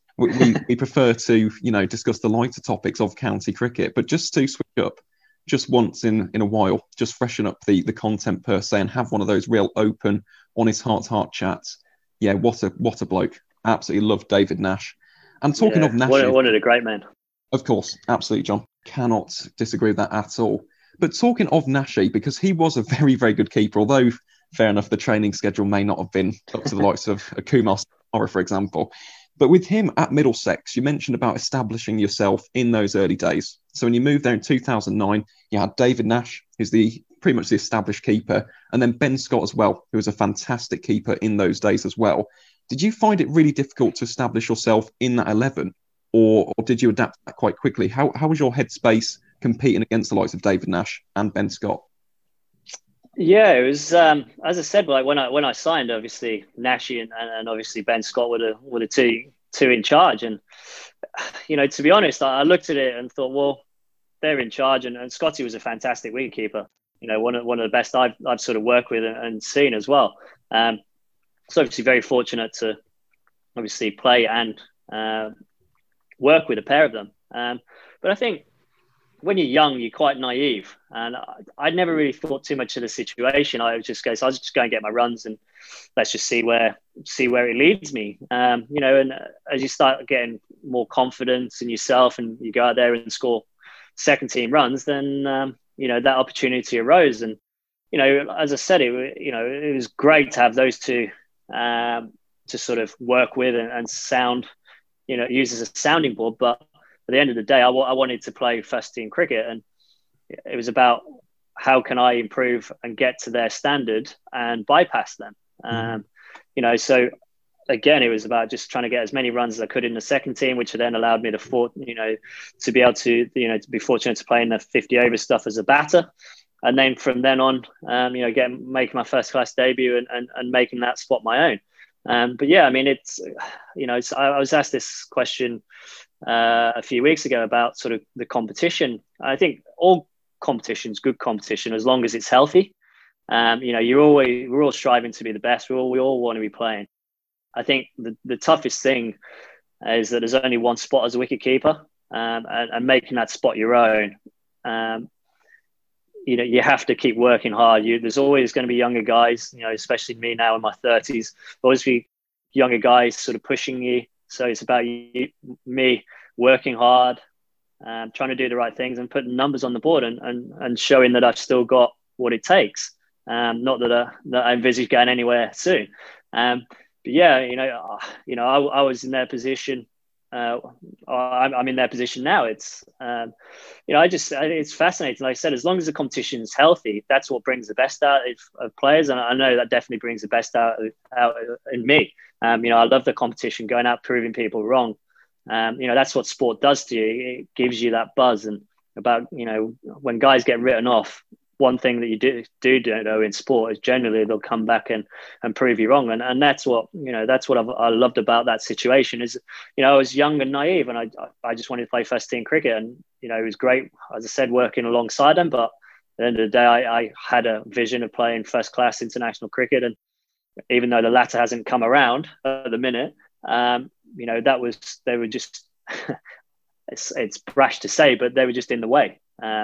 [SPEAKER 1] we prefer to discuss the lighter topics of county cricket, but just to switch up just once in a while, just freshen up the content per se, and have one of those real open, honest heart-to-heart chats. Yeah, what a bloke. Absolutely love David Nash. And talking of Nash,
[SPEAKER 3] one of the great men.
[SPEAKER 1] Of course, absolutely, John. Cannot disagree with that at all. But talking of Nashi, because he was a very, very good keeper, although fair enough, the training schedule may not have been up to the likes of Kumar Sara, for example. But with him at Middlesex, you mentioned about establishing yourself in those early days. So when you moved there in 2009, you had David Nash, who's pretty much the established keeper, and then Ben Scott as well, who was a fantastic keeper in those days as well. Did you find it really difficult to establish yourself in that 11, or did you adapt that quite quickly? How was your headspace competing against the likes of David Nash and Ben Scott?
[SPEAKER 3] Yeah, it was as I said, like when I signed, obviously Nashi and obviously Ben Scott were the two in charge, and to be honest, I looked at it and thought, well, they're in charge, and Scotty was a fantastic wicketkeeper. One of the best I've sort of worked with and seen as well. So obviously very fortunate to obviously play and work with a pair of them. But I think when you're young, you're quite naive, and I never really thought too much of the situation. I was just go and get my runs, and let's just see where it leads me. And as you start getting more confidence in yourself, and you go out there and score second team runs, then that opportunity arose. And as I said, it was great to have those two to sort of work with and sound, use as a sounding board. But at the end of the day, I wanted to play first team cricket, and it was about how can I improve and get to their standard and bypass them. So again, it was about just trying to get as many runs as I could in the second team, which then allowed me to be able to to be fortunate to play in the 50 over stuff as a batter. And then from then on, making my first class debut and making that spot my own. But yeah, I mean, I was asked this question a few weeks ago about sort of the competition. I think all competition's good competition as long as it's healthy. We're all striving to be the best. We all want to be playing. I think the toughest thing is that there's only one spot as a wicket keeper, and making that spot your own. You have to keep working hard. There's always going to be younger guys, especially me now in my 30s, always be younger guys sort of pushing you. So it's about me working hard, trying to do the right things and putting numbers on the board and showing that I've still got what it takes. Not that I envisage going anywhere soon. But yeah, I was in their position. I'm in their position now. It's, it's fascinating. Like I said, as long as the competition is healthy, that's what brings the best out of players. And I know that definitely brings the best out in me. I love the competition, going out, proving people wrong. That's what sport does to you. It gives you that buzz. And about, when guys get written off, one thing that you do know in sport is generally they'll come back and prove you wrong. And that's what, I loved about that situation is, I was young and naive and I just wanted to play first team cricket. And, it was great, as I said, working alongside them. But at the end of the day, I had a vision of playing first class international cricket. And even though the latter hasn't come around at the minute, they were just, it's brash to say, but they were just in the way.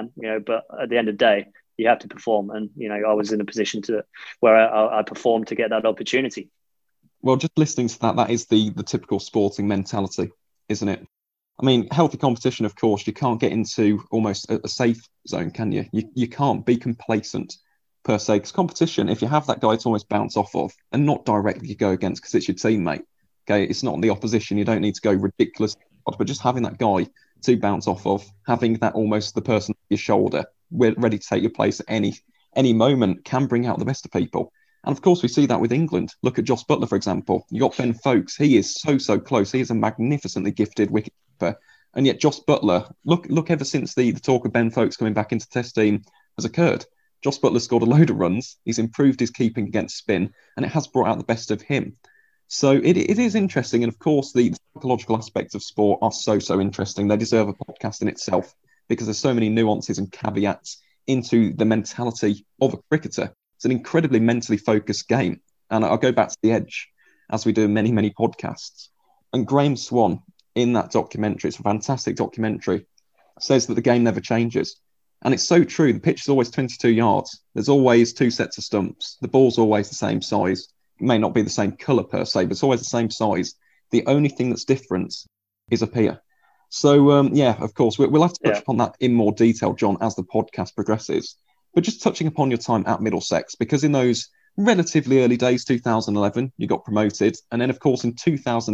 [SPEAKER 3] But at the end of the day, you have to perform. And, I was in a position where I performed to get that opportunity.
[SPEAKER 1] Well, just listening to that is the typical sporting mentality, isn't it? I mean, healthy competition, of course, you can't get into almost a safe zone, can you? You can't be complacent per se, because competition, if you have that guy to almost bounce off of and not directly go against because it's your teammate, okay, it's not the opposition, you don't need to go ridiculous, but just having that guy to bounce off of, having that almost the person on your shoulder, ready to take your place at any moment, can bring out the best of people. And of course, we see that with England. Look at Jos Buttler, for example. You got Ben Foakes. He is so close. He is a magnificently gifted wicketkeeper. And yet Jos Buttler, look ever since the talk of Ben Foakes coming back into Test team has occurred, Jos Buttler scored a load of runs. He's improved his keeping against spin, and it has brought out the best of him. So it is interesting. And of course, the psychological aspects of sport are so interesting. They deserve a podcast in itself because there's so many nuances and caveats into the mentality of a cricketer. It's an incredibly mentally focused game. And I'll go back to The Edge, as we do in many podcasts. And Graham Swan, in that documentary, it's a fantastic documentary, says that the game never changes. And it's so true. The pitch is always 22 yards. There's always two sets of stumps. The ball's always the same size. It may not be the same colour per se, but it's always the same size. The only thing that's different is a pier. So, of course, we'll have to touch upon that in more detail, John, as the podcast progresses. But just touching upon your time at Middlesex, because in those relatively early days, 2011, you got promoted. And then, of course, in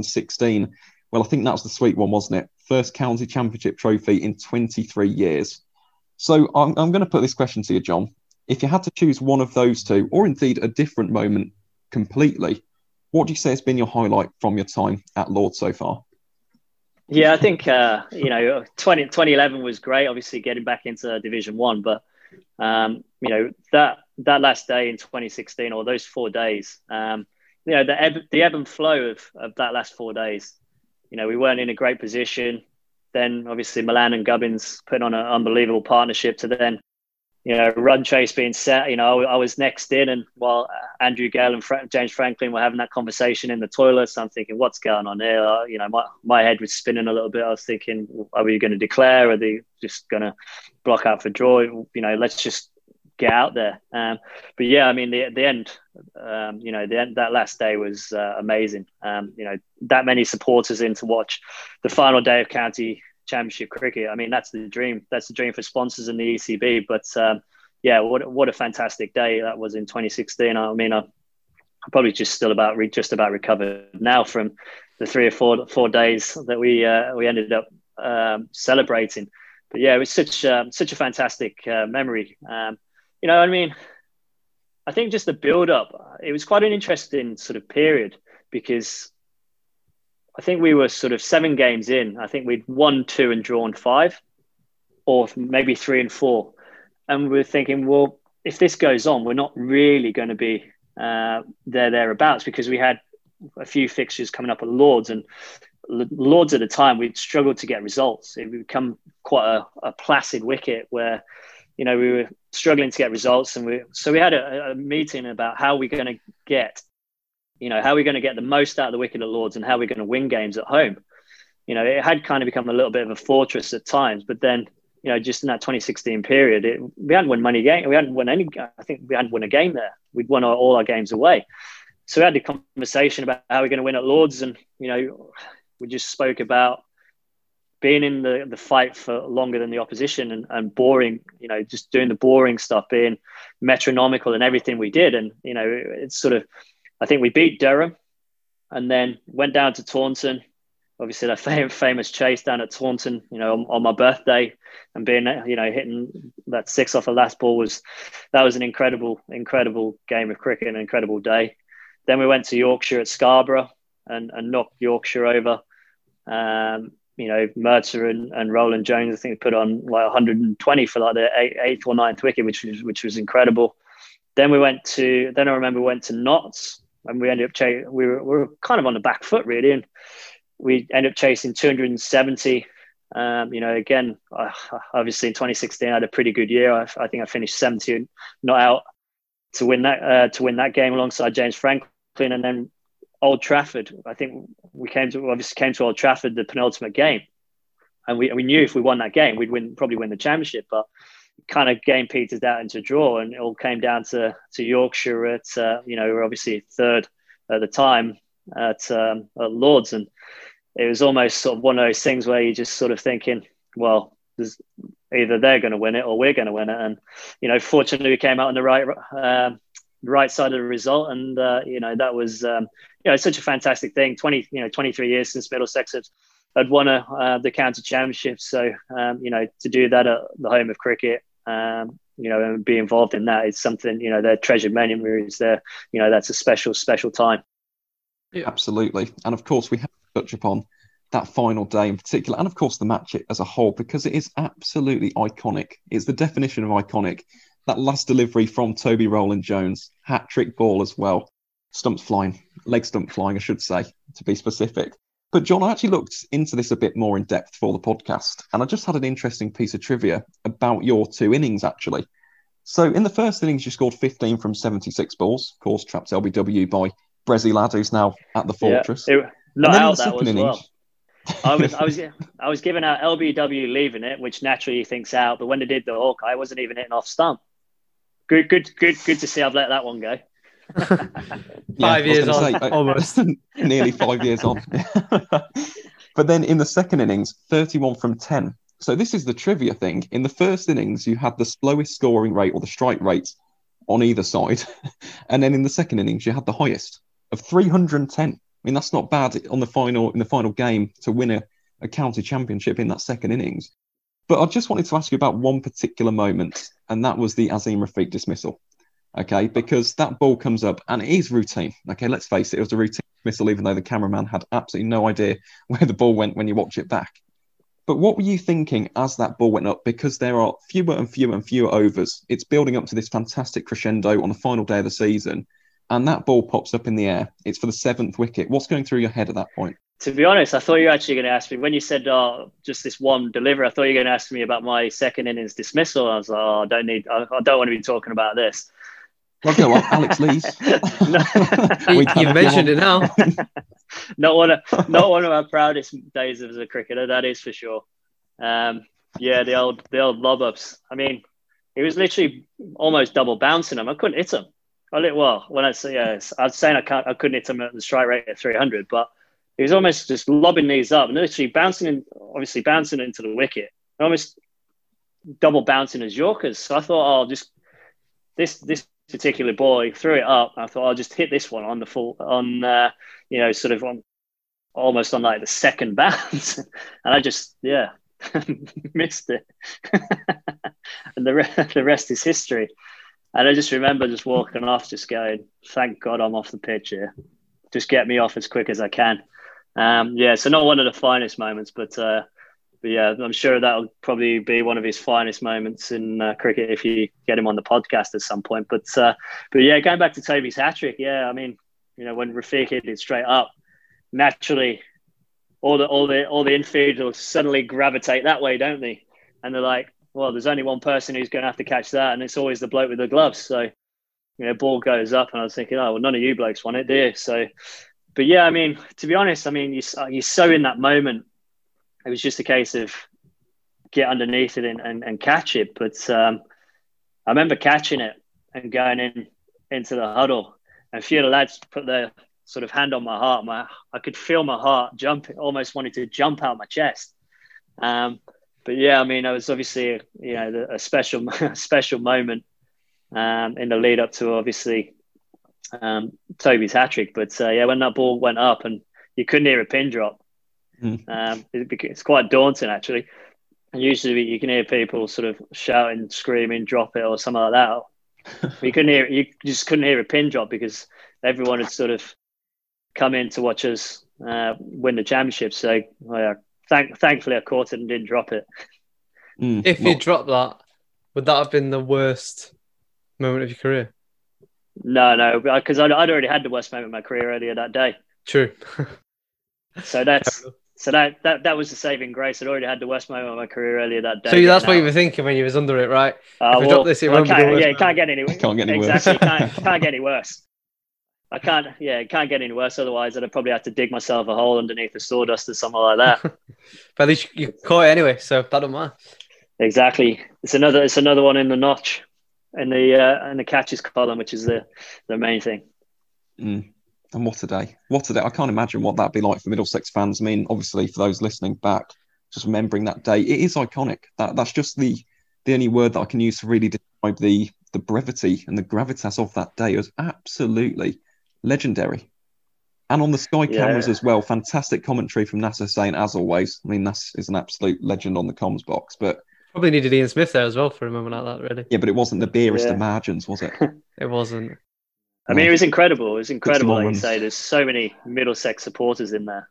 [SPEAKER 1] 2016, well, I think that was the sweet one, wasn't it? First county championship trophy in 23 years. So I'm going to put this question to you, John. If you had to choose one of those two, or indeed a different moment completely, what do you say has been your highlight from your time at Lord's so far?
[SPEAKER 3] Yeah, I think, 2011 was great, obviously getting back into Division 1, but that last day in 2016, or those 4 days, the ebb and flow of that last 4 days, we weren't in a great position. Then obviously Milan and Gubbins put on an unbelievable partnership to then, run chase being set. I was next in, and while Andrew Gale and James Franklin were having that conversation in the toilets, I'm thinking, what's going on here? My head was spinning a little bit. I was thinking, are we going to declare? Are they just going to block out for draw? Let's just get out there. But yeah, I mean, the end, that last day was amazing. That many supporters in to watch the final day of county championship cricket. I mean, that's the dream. That's the dream for sponsors and the ECB. But what a fantastic day that was in 2016. I mean, I'm probably just about recovered now from the 3 or 4 days that we ended up celebrating. But yeah, it was such a fantastic memory. I mean, I think just the build up, it was quite an interesting sort of period because I think we were sort of 7 games in. I think we'd won 2 and drawn 5, or maybe 3 and 4. And we were thinking, well, if this goes on, we're not really going to be thereabouts, because we had a few fixtures coming up at Lords, and Lords at the time, we'd struggled to get results. It would become quite a placid wicket where, we were struggling to get results. And we had a meeting about how we're going to get, how we're going to get the most out of the wicket at Lords and how we're going to win games at home. It had kind of become a little bit of a fortress at times, but then, just in that 2016 period, we hadn't won many games. We hadn't won any. I think we hadn't won a game there. We'd won all our games away. So we had a conversation about how we're going to win at Lords, and we just spoke about being in the fight for longer than the opposition and boring. Just doing the boring stuff, being metronomical in everything we did, and it's sort of. I think we beat Durham, and then went down to Taunton. Obviously, that famous chase down at Taunton, on my birthday, and being, hitting that six off the last ball was an incredible game of cricket, an incredible day. Then we went to Yorkshire at Scarborough and knocked Yorkshire over. Mercer and Roland Jones, I think, put on like 120 for like the eighth or ninth wicket, which was incredible. Then I remember we went to Notts, and we ended up we were kind of on the back foot really, and we ended up chasing 270. Again, obviously in 2016 I had a pretty good year. I think I finished 70 not out to win that game alongside James Franklin. And then Old Trafford, I think we came to Old Trafford, the penultimate game, and we knew if we won that game we'd probably win the championship, but kind of game petered out into a draw, and it all came down to Yorkshire at we were obviously third at the time at Lords, and it was almost sort of one of those things where you're just sort of thinking, well, either they're going to win it or we're going to win it. And fortunately we came out on the right side of the result, and that was it's such a fantastic thing. 23 years since Middlesex had won the county championship, so to do that at the home of cricket, and be involved in that is something, they're treasured memories there. That's a special time.
[SPEAKER 1] Yeah. Absolutely. And of course we have to touch upon that final day in particular, and of course the match as a whole, because it is absolutely iconic. It's the definition of iconic. That last delivery from Toby Roland Jones, hat-trick ball as well. Leg stump flying, I should say, to be specific. But John, I actually looked into this a bit more in depth for the podcast, and I just had an interesting piece of trivia about your two innings, actually. So in the first innings, you scored 15 from 76 balls, of course, trapped LBW by Brezzy Ladd, who's now at the Fortress.
[SPEAKER 3] Yeah, not out that was innings, well. I was giving out LBW leaving it, which naturally he thinks out, but when they did the Hawk, I wasn't even hitting off stump. Good to see I've let that one go.
[SPEAKER 2] 5 years on, almost.
[SPEAKER 1] Nearly 5 years on. But then in the second innings, 31 from 10. So this is the trivia thing. In the first innings, you had the slowest scoring rate or the strike rate on either side. And then in the second innings, you had the highest of 310. I mean, that's not bad in the final game to win a county championship in that second innings. But I just wanted to ask you about one particular moment, and that was the Azeem Rafiq dismissal. Okay, because that ball comes up and it is routine. Okay, let's face it was a routine dismissal, even though the cameraman had absolutely no idea where the ball went when you watch it back. But what were you thinking as that ball went up? Because there are fewer and fewer and fewer overs. It's building up to this fantastic crescendo on the final day of the season, and that ball pops up in the air. It's for the 7th wicket. What's going through your head at that point?
[SPEAKER 3] To be honest, I thought you were actually going to ask me, when you said just this one delivery, I thought you were going to ask me about my second innings dismissal. I was like, I don't want to be talking about this.
[SPEAKER 1] Well, go on, Alex Lees.
[SPEAKER 2] You've mentioned it now.
[SPEAKER 3] Not one of our proudest days as a cricketer, that is for sure. The old lob ups. I mean, it was literally almost double bouncing them. I couldn't hit them. When I say I was saying I couldn't hit them at the strike rate at 300, but it was almost just lobbing these up and literally bouncing into the wicket, and almost double bouncing as Yorkers. So I thought, just this particular ball, he threw it up. I thought I'll just hit this one on the full, sort of almost on like the second bounce, and I just missed it, and the rest is history. And I just remember just walking off, just going, "Thank God I'm off the pitch here. Just get me off as quick as I can." So not one of the finest moments, but I'm sure that'll probably be one of his finest moments in cricket if you get him on the podcast at some point. But going back to Toby's hat-trick, I mean, when Rafiq hit it straight up, naturally, all the infield will suddenly gravitate that way, don't they? And they're like, well, there's only one person who's going to have to catch that, and it's always the bloke with the gloves. So, ball goes up, and I was thinking, oh, well, none of you blokes want it, do you? So, but yeah, I mean, to be honest, I mean, you're so in that moment. It was just a case of get underneath it and catch it. But I remember catching it and going into the huddle, and a few of the lads put their sort of hand on my heart. I could feel my heart jumping, almost wanted to jump out my chest. But yeah, I mean, it was obviously a special moment in the lead up to obviously Toby's hat trick. But yeah, when that ball went up and you couldn't hear a pin drop, it's quite daunting actually. And usually you can hear people sort of shouting, screaming, drop it or something like that. You just couldn't hear a pin drop because everyone had sort of come in to watch us win the championship. So thankfully I caught it and didn't drop it.
[SPEAKER 2] If you dropped that, would that have been the worst moment of your career?
[SPEAKER 3] No, because I'd already had the worst moment of my career earlier that day.
[SPEAKER 2] True.
[SPEAKER 3] So that was the saving grace. I'd already had the worst moment of my career earlier that day.
[SPEAKER 2] So that's what you were thinking when you was under it, right? If I drop this, it won't be the worst.
[SPEAKER 3] Yeah, it can't get any worse. Exactly, can't get any worse. It can't get any worse. Otherwise, I'd probably have to dig myself a hole underneath the sawdust or something like that.
[SPEAKER 2] But at least you caught it anyway, so that don't matter. Exactly.
[SPEAKER 3] It's another one in the notch in the catches column, which is the main thing.
[SPEAKER 1] And what a day. I can't imagine what that'd be like for Middlesex fans. I mean, obviously for those listening back, just remembering that day, it is iconic. That's just the only word that I can use to really describe the brevity and the gravitas of that day. It was absolutely legendary. And on the Sky cameras as well, fantastic commentary from Nasser Hussain, as always. I mean, Nass is an absolute legend on the comms box, but
[SPEAKER 2] probably needed Ian Smith there as well for a moment like that, really.
[SPEAKER 1] Yeah, but it wasn't the barest of margins, was it?
[SPEAKER 2] It wasn't.
[SPEAKER 3] I mean, it was incredible. It was incredible, like you say. There's so many Middlesex supporters in there.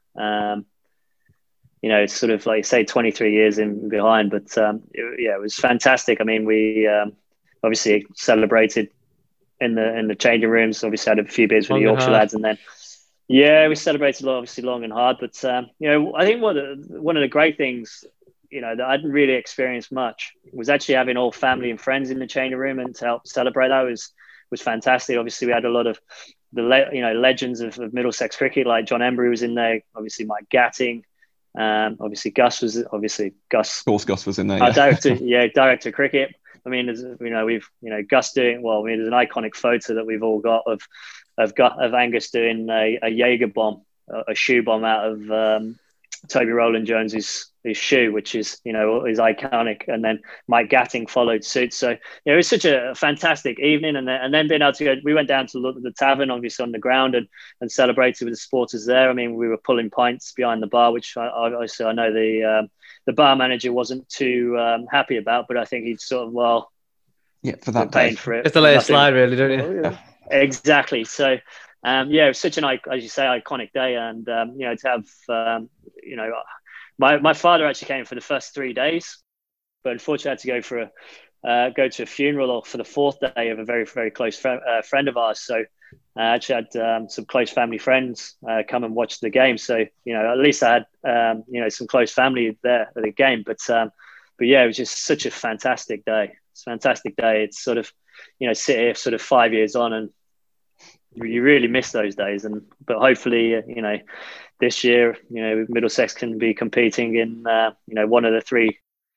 [SPEAKER 3] It's sort of like you say, 23 years in behind, but it was fantastic. I mean, we obviously celebrated in the changing rooms. Obviously, had a few beers with the Yorkshire lads, and then we celebrated obviously long and hard. But I think one of the great things that I didn't really experience much was actually having all family and friends in the changing room and to help celebrate. That was fantastic. Obviously, we had a lot of the legends of Middlesex cricket, like John Embry was in there. Obviously, Mike Gatting. Obviously, Gus was Gus.
[SPEAKER 1] Of course, Gus was in there.
[SPEAKER 3] Director of cricket. I mean, we've Gus doing well. I mean, there's an iconic photo that we've all got of Angus doing a Jaeger bomb, a shoe bomb out of Toby Rowland-Jones's shoe, which is is iconic, and then Mike Gatting followed suit. So it was such a fantastic evening, and then being able to go, we went down to the tavern, obviously on the ground, and celebrated with the supporters there. I mean, we were pulling pints behind the bar, which I know the bar manager wasn't too happy about, but I think he'd sort of
[SPEAKER 1] for that day,
[SPEAKER 3] for it.
[SPEAKER 2] It's the latest slide, really, don't you?
[SPEAKER 3] Yeah. Exactly. So. It was such as you say, iconic day, and to have my father actually came for the first 3 days, but unfortunately I had to go to a funeral for the fourth day of a very, very close friend of ours. So I actually had some close family friends come and watch the game. So at least I had some close family there at the game. But yeah, it was just such a fantastic day. It's a fantastic day. It's sort of sit here sort of 5 years on, and you really miss those days. But hopefully this year Middlesex can be competing in one of the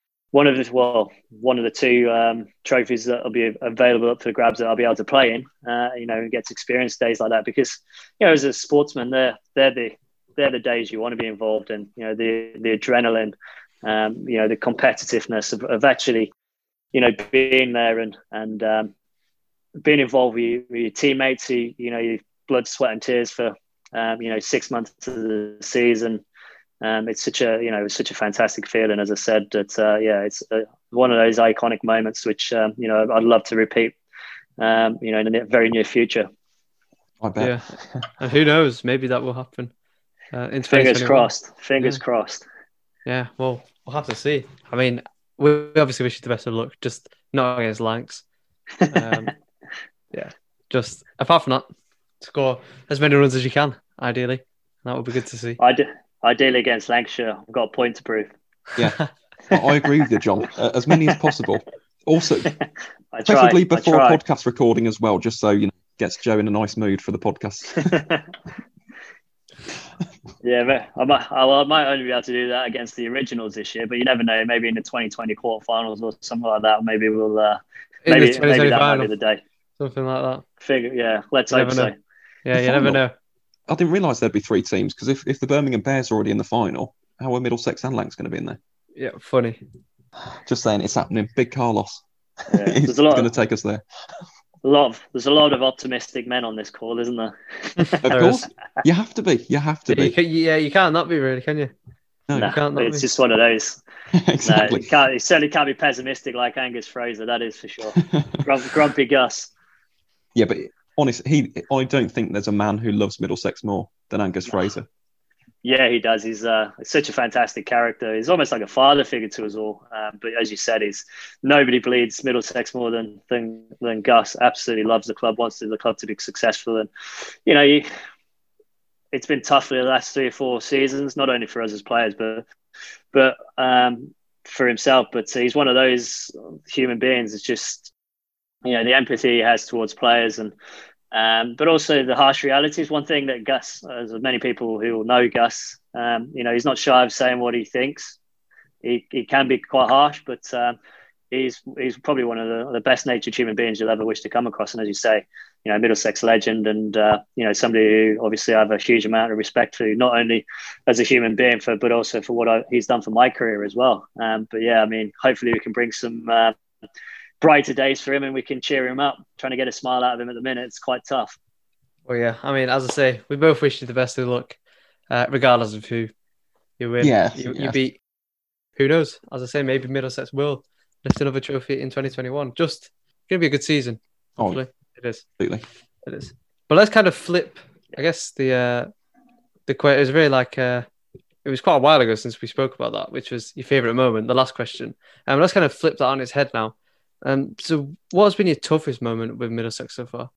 [SPEAKER 3] two trophies that will be available up for grabs that I'll be able to play in, and get to experience days like that, because as a sportsman, they're the days you want to be involved in. The adrenaline, the competitiveness of actually being there and being involved with your teammates who your blood, sweat and tears for 6 months of the season. It's such a fantastic feeling, as I said. That it's one of those iconic moments which I'd love to repeat in the very near future.
[SPEAKER 1] I bet.
[SPEAKER 2] Yeah, and who knows, maybe that will happen.
[SPEAKER 3] Fingers crossed. Crossed.
[SPEAKER 2] Yeah, well, we'll have to see. I mean, we obviously wish you the best of luck, just not against Lancs. Yeah, just apart from that, score as many runs as you can, ideally. That would be good to see.
[SPEAKER 3] ideally against Lancashire. I've got a point to prove.
[SPEAKER 1] Yeah, I agree with you, John. As many as possible. Also,
[SPEAKER 3] I
[SPEAKER 1] preferably
[SPEAKER 3] try.
[SPEAKER 1] before a podcast recording as well, just so gets Joe in a nice mood for the podcast.
[SPEAKER 3] Yeah, I might only be able to do that against the originals this year, but you never know. Maybe in the 2020 quarterfinals or something like that. Maybe we'll. Maybe that might be the day.
[SPEAKER 2] Something like that.
[SPEAKER 3] Yeah, let's hope so.
[SPEAKER 2] Yeah, you never know.
[SPEAKER 1] I didn't realise there'd be 3 teams, because if the Birmingham Bears are already in the final, how are Middlesex and Lancs going to be in there?
[SPEAKER 2] Yeah, funny.
[SPEAKER 1] Just saying, it's happening. Big Carlos.
[SPEAKER 3] Yeah,
[SPEAKER 1] He's going to take us there.
[SPEAKER 3] There's a lot of optimistic men on this call, isn't there?
[SPEAKER 1] Of course. You have to be. You
[SPEAKER 2] can't not be, really, can you?
[SPEAKER 1] No,
[SPEAKER 3] you can't not. It's just one of those.
[SPEAKER 1] Exactly.
[SPEAKER 3] No, you certainly can't be pessimistic like Angus Fraser, that is for sure. Grumpy Gus.
[SPEAKER 1] Yeah, but honestly, I don't think there's a man who loves Middlesex more than Angus Fraser.
[SPEAKER 3] Yeah, he does. He's such a fantastic character. He's almost like a father figure to us all. But as you said, nobody bleeds Middlesex more than Gus. Absolutely loves the club, wants the club to be successful. And, it's been tough for the last 3 or 4 seasons, not only for us as players, but for himself. But he's one of those human beings. It's just, the empathy he has towards players but also the harsh reality is one thing that Gus, as many people who will know Gus, he's not shy of saying what he thinks. He can be quite harsh, but he's probably one of the best natured human beings you'll ever wish to come across. And as you say, Middlesex legend, and somebody who obviously I have a huge amount of respect for, not only as a human being but also for what he's done for my career as well. But yeah, I mean, hopefully we can bring some brighter days for him and we can cheer him up. Trying to get a smile out of him at the minute, it's quite tough.
[SPEAKER 2] Well, yeah, I mean, as I say, we both wish you the best of luck, regardless of who you win. You beat. Who knows? As I say, maybe Middlesex will lift another trophy in 2021. Just going to be a good season. Hopefully, it is.
[SPEAKER 1] Absolutely,
[SPEAKER 2] it is. But let's kind of flip. I guess the question is really like it was quite a while ago since we spoke about that, which was your favourite moment, the last question. Let's kind of flip that on its head now. So what has been your toughest moment with Middlesex so far?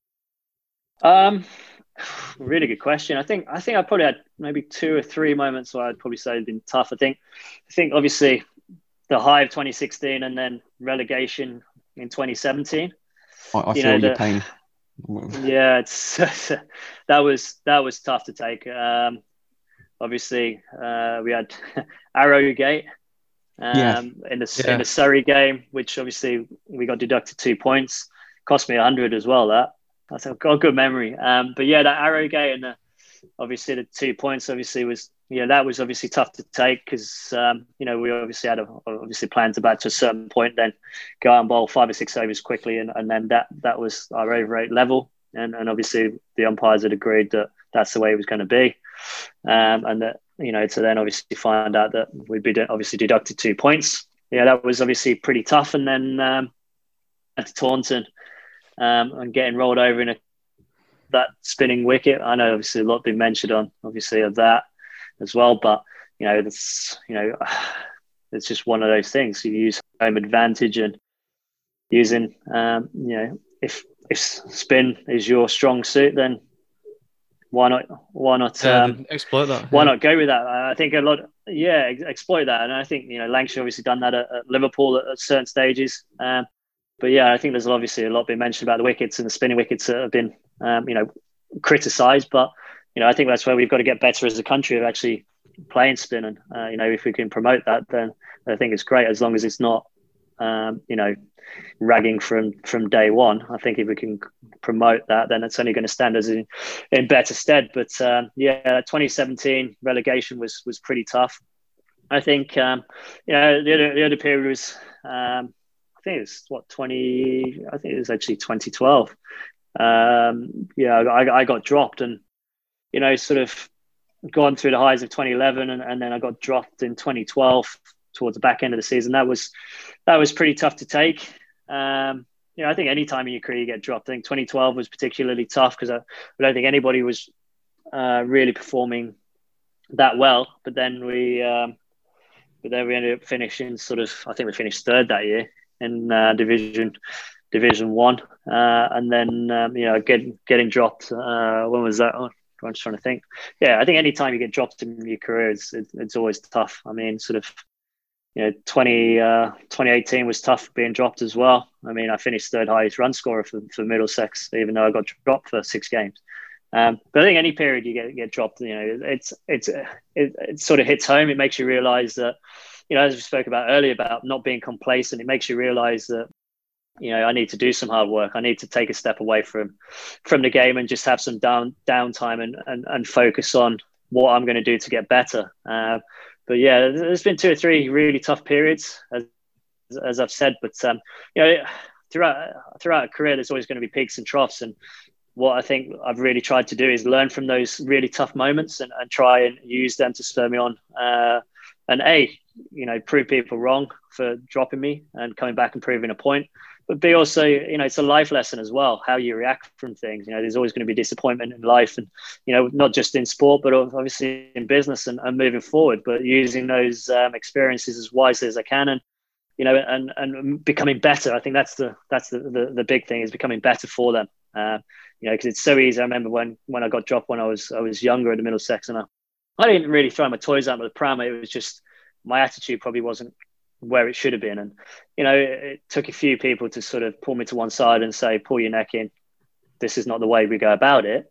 [SPEAKER 3] Really good question. I think I probably had maybe 2 or 3 moments where I'd probably say have been tough. I think obviously the high of 2016 and then relegation in 2017.
[SPEAKER 1] I feel your pain.
[SPEAKER 3] Yeah, that was tough to take. Obviously, we had Arrowgate. In the Surrey game, which obviously we got deducted 2 points, cost me 100 as well. I've got a good memory. But yeah, that Arrowgate and obviously the 2 points obviously was that was obviously tough to take because we obviously had planned to bat to a certain point, then go out and bowl 5 or 6 overs quickly, and then that was our over rate level, and obviously the umpires had agreed that that's the way it was going to be, and that. To then obviously find out that we'd be obviously deducted 2 points. Yeah, that was obviously pretty tough. And then at Taunton and getting rolled over in that spinning wicket. I know obviously a lot been mentioned on obviously of that as well, but it's just one of those things. You use home advantage and using if spin is your strong suit, then why not
[SPEAKER 2] exploit that?
[SPEAKER 3] Why not go with that? I think exploit that. And I think, Lancashire obviously done that at Liverpool at certain stages. But yeah, I think there's obviously a lot been mentioned about the wickets and the spinning wickets that have been, criticised. But, I think that's where we've got to get better as a country of actually playing spin. And, if we can promote that, then I think it's great as long as it's not, ragging from day one. I think if we can promote that, then it's only going to stand us in better stead. But 2017 relegation was pretty tough. I think the other period was I think it was actually 2012. I got dropped and sort of gone through the highs of 2011 and then I got dropped in 2012 towards the back end of the season. That was pretty tough to take. I think any time in your career you get dropped. I think 2012 was particularly tough because I don't think anybody was really performing that well. But then we ended up finishing I think we finished 3rd that year in Division 1, and then getting dropped. When was that? I'm just trying to think. Yeah, I think any time you get dropped in your career, it's always tough. I mean, sort of, 2018 was tough being dropped as well. I mean, I finished third highest run scorer for Middlesex, even though I got dropped for 6 games. But I think any period you get dropped, it sort of hits home. It makes you realise that, as we spoke about earlier about not being complacent, it makes you realise that, I need to do some hard work. I need to take a step away from the game and just have some downtime and focus on what I'm going to do to get better. But yeah, there's been 2 or 3 really tough periods, as I've said. But throughout a career, there's always going to be peaks and troughs. And what I think I've really tried to do is learn from those really tough moments and try and use them to spur me on. And prove people wrong for dropping me and coming back and proving a point. But B, also, it's a life lesson as well, how you react from things. There's always going to be disappointment in life and, not just in sport, but obviously in business and moving forward, but using those experiences as wisely as I can and, and becoming better. I think that's the big thing, is becoming better for them. Because it's so easy. I remember when I got dropped when I was younger at the Middlesex, and I didn't really throw my toys out with the pram. It was just my attitude probably wasn't where it should have been. And, it took a few people to sort of pull me to one side and say, pull your neck in. This is not the way we go about it.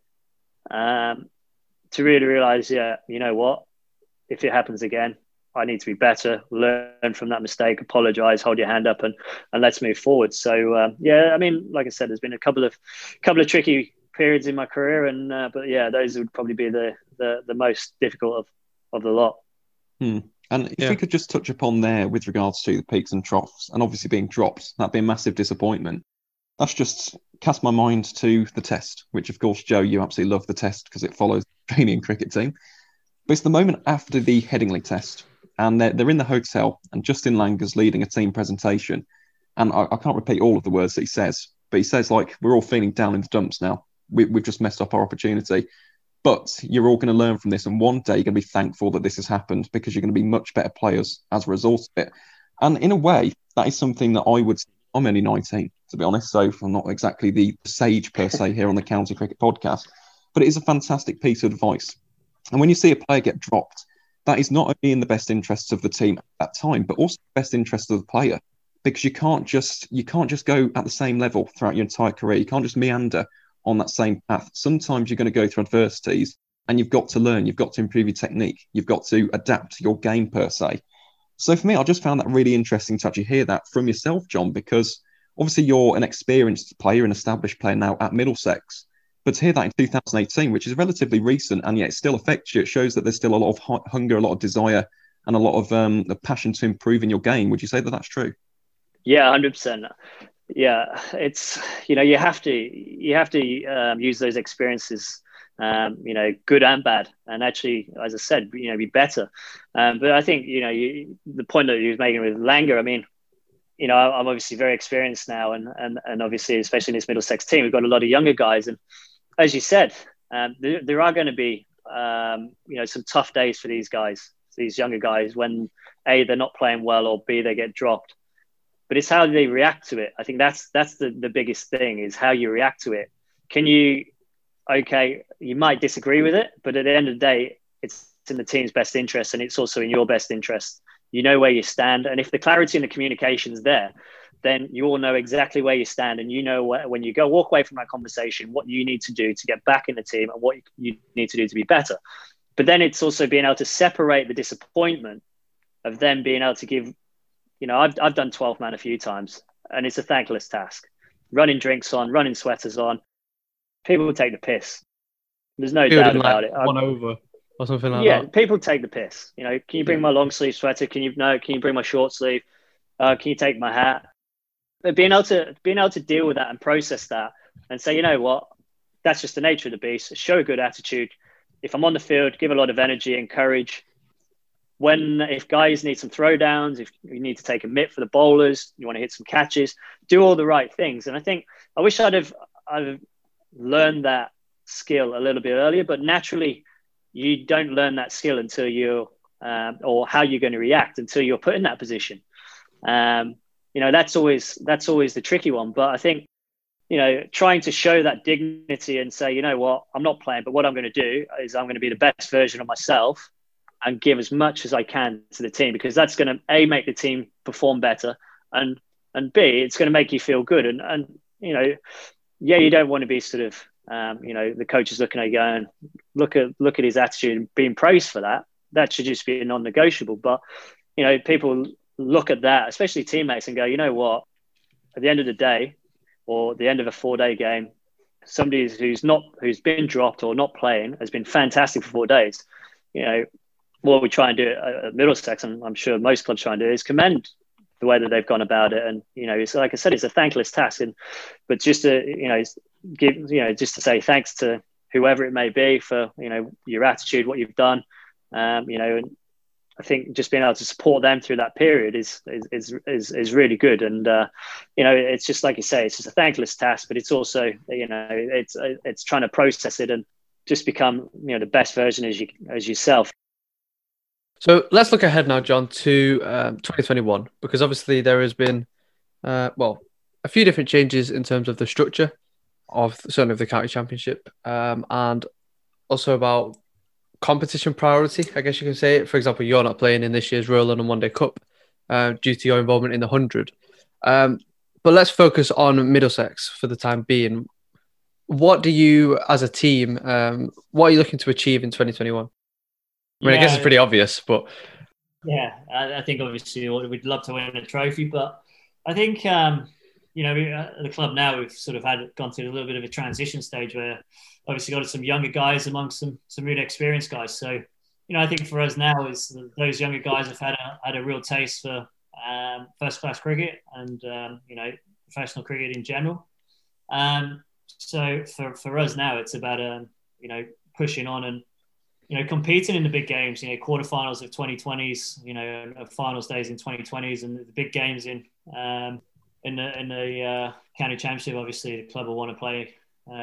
[SPEAKER 3] To really realize, you know what, if it happens again, I need to be better, learn from that mistake, apologize, hold your hand up and let's move forward. So, I mean, like I said, there's been a couple of tricky periods in my career. And, but yeah, those would probably be the most difficult of the lot.
[SPEAKER 1] And if we could just touch upon there with regards to the peaks and troughs, and obviously being dropped, that'd be a massive disappointment. That's just cast my mind to the Test, which of course, Joe, you absolutely love the Test because it follows the Australian cricket team. But it's the moment after the Headingley Test, and they're in the hotel, and Justin Langer's leading a team presentation. And I can't repeat all of the words that he says, but he says, like, we're all feeling down in the dumps now. We've just messed up our opportunity. But you're all going to learn from this, and one day you're going to be thankful that this has happened because you're going to be much better players as a result of it. And in a way, that is something that I'm only 19, to be honest, so I'm not exactly the sage per se here on the County Cricket Podcast, but it is a fantastic piece of advice. And when you see a player get dropped, that is not only in the best interests of the team at that time, but also the best interests of the player, because you can't just go at the same level throughout your entire career. You can't just meander on that same path. Sometimes you're going to go through adversities and you've got to learn, you've got to improve your technique, you've got to adapt your game per se. So for me, I just found that really interesting to actually hear that from yourself, John, because obviously you're an experienced player, an established player now at Middlesex, but to hear that in 2018, which is relatively recent, and yet it still affects you, it shows that there's still a lot of hunger, a lot of desire, and a lot of passion to improve in your game. Would you say that that's true?
[SPEAKER 3] Yeah, 100%. Yeah, it's, you have to use those experiences, good and bad, and actually, as I said, be better. But I think, the point that you was making with Langer, I mean, I'm obviously very experienced now, and obviously, especially in this Middlesex team, we've got a lot of younger guys, and as you said, there are going to be, some tough days for these guys, these younger guys, when A, they're not playing well, or B, they get dropped. But it's how they react to it. I think that's the biggest thing, is how you react to it. You might disagree with it, but at the end of the day, it's in the team's best interest, and it's also in your best interest. You know where you stand. And if the clarity and the communication is there, then you all know exactly where you stand. And you know when you walk away from that conversation, what you need to do to get back in the team and what you need to do to be better. But then it's also being able to separate the disappointment of them being able to give, I've done 12 man a few times, and it's a thankless task. Running drinks on, running sweaters on. People will take the piss. There's no doubt about it.
[SPEAKER 2] One over or something like that.
[SPEAKER 3] Yeah, people take the piss. Can you bring my long sleeve sweater? Can you bring my short sleeve? Can you take my hat? But being able to deal with that and process that and say, you know what, that's just the nature of the beast. Show a good attitude. If I'm on the field, give a lot of energy and courage. If guys need some throwdowns, if you need to take a mitt for the bowlers, you want to hit some catches, do all the right things. And I think I wish I'd have learned that skill a little bit earlier, but naturally you don't learn that skill until or how you're going to react until you're put in that position. That's always the tricky one. But I think trying to show that dignity and say, you know what, I'm not playing, but what I'm going to do is I'm going to be the best version of myself and give as much as I can to the team, because that's going to A, make the team perform better, and B, it's going to make you feel good. And you don't want to be sort of the coach is looking at you going, look at his attitude and being praised for that. That should just be a non-negotiable. But people look at that, especially teammates, and go, you know what, at the end of the day, or the end of a 4-day game, somebody who's been dropped or not playing has been fantastic for 4 days. What we try and do at Middlesex, and I'm sure most clubs try and do, is commend the way that they've gone about it. And it's, like I said, it's a thankless task, but just to just to say thanks to whoever it may be for your attitude, what you've done, and I think just being able to support them through that period is really good. And it's just like you say, it's just a thankless task, but it's also it's trying to process it and just become the best version as yourself.
[SPEAKER 2] So let's look ahead now, John, to 2021, because obviously there has been a few different changes in terms of the structure of certainly of the county championship, and also about competition priority, I guess you can say it. For example, you're not playing in this year's Royal London One Day Cup due to your involvement in the 100. But let's focus on Middlesex for the time being. What do you, as a team, what are you looking to achieve in 2021? I mean, I guess it's pretty obvious, but...
[SPEAKER 4] Yeah, I think obviously we'd love to win a trophy, but I think, the club now, we've sort of gone through a little bit of a transition stage where obviously got some younger guys amongst some really experienced guys. So, I think for us now is those younger guys have had a real taste for first-class cricket and, professional cricket in general. So for us now, it's about, pushing on and, competing in the big games, quarterfinals of 2020s, finals days in 2020s, and the big games in the county championship. Obviously, the club will want to play,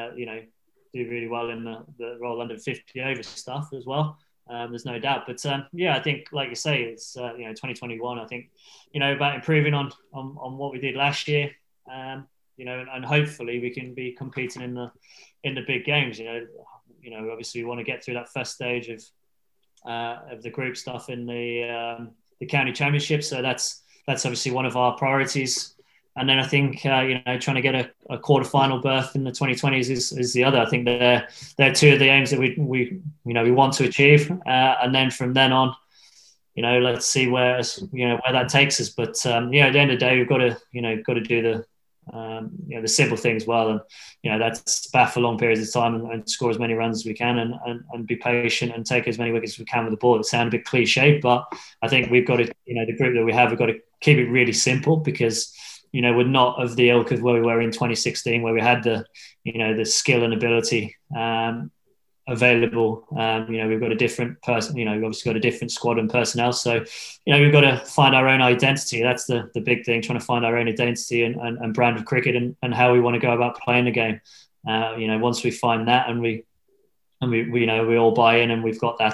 [SPEAKER 4] do really well in the Royal London 50 over stuff as well. There's no doubt. But I think, like you say, it's 2021. I think about improving on what we did last year. And hopefully we can be competing in the big games. Obviously we want to get through that first stage of the group stuff in the county championship. So that's obviously one of our priorities. And then I think trying to get a quarter-final berth in the 2020s is the other. I think they're two of the aims that we want to achieve. And then from then on, let's see where that takes us. But at the end of the day, we've got to do the simple things well, and that's bat for long periods of time and score as many runs as we can and be patient and take as many wickets as we can with the ball. It sounds a bit cliche, but I think we've got to, the group that we have, we've got to keep it really simple, because we're not of the ilk of where we were in 2016, where we had the skill and ability available. We've got a different person, we've obviously got a different squad and personnel. So, we've got to find our own identity. That's the big thing, trying to find our own identity and brand of cricket and how we want to go about playing the game. Once we find that and we all buy in and we've got that,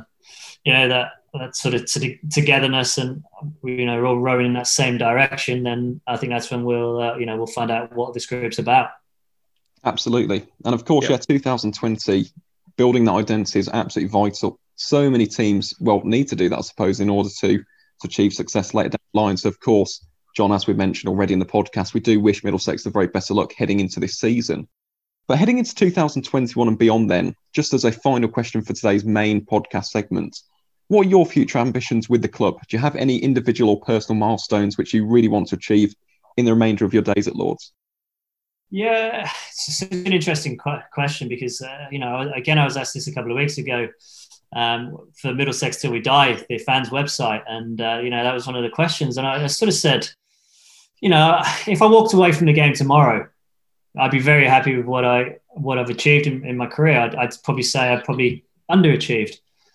[SPEAKER 4] that sort of togetherness and we're all rowing in that same direction, then I think that's when we'll find out what this group's about.
[SPEAKER 1] Absolutely. And of course, 2020, building that identity is absolutely vital. So many teams, need to do that, I suppose, in order to achieve success later down the line. So, of course, John, as we mentioned already in the podcast, we do wish Middlesex the very best of luck heading into this season. But heading into 2021 and beyond then, just as a final question for today's main podcast segment, what are your future ambitions with the club? Do you have any individual or personal milestones which you really want to achieve in the remainder of your days at Lords?
[SPEAKER 4] Yeah, it's an interesting question because, again, I was asked this a couple of weeks ago for Middlesex Till We Die, the fans' website. And, that was one of the questions. And I sort of said, if I walked away from the game tomorrow, I'd be very happy with what I've achieved in my career. I'd probably say I'd probably underachieved.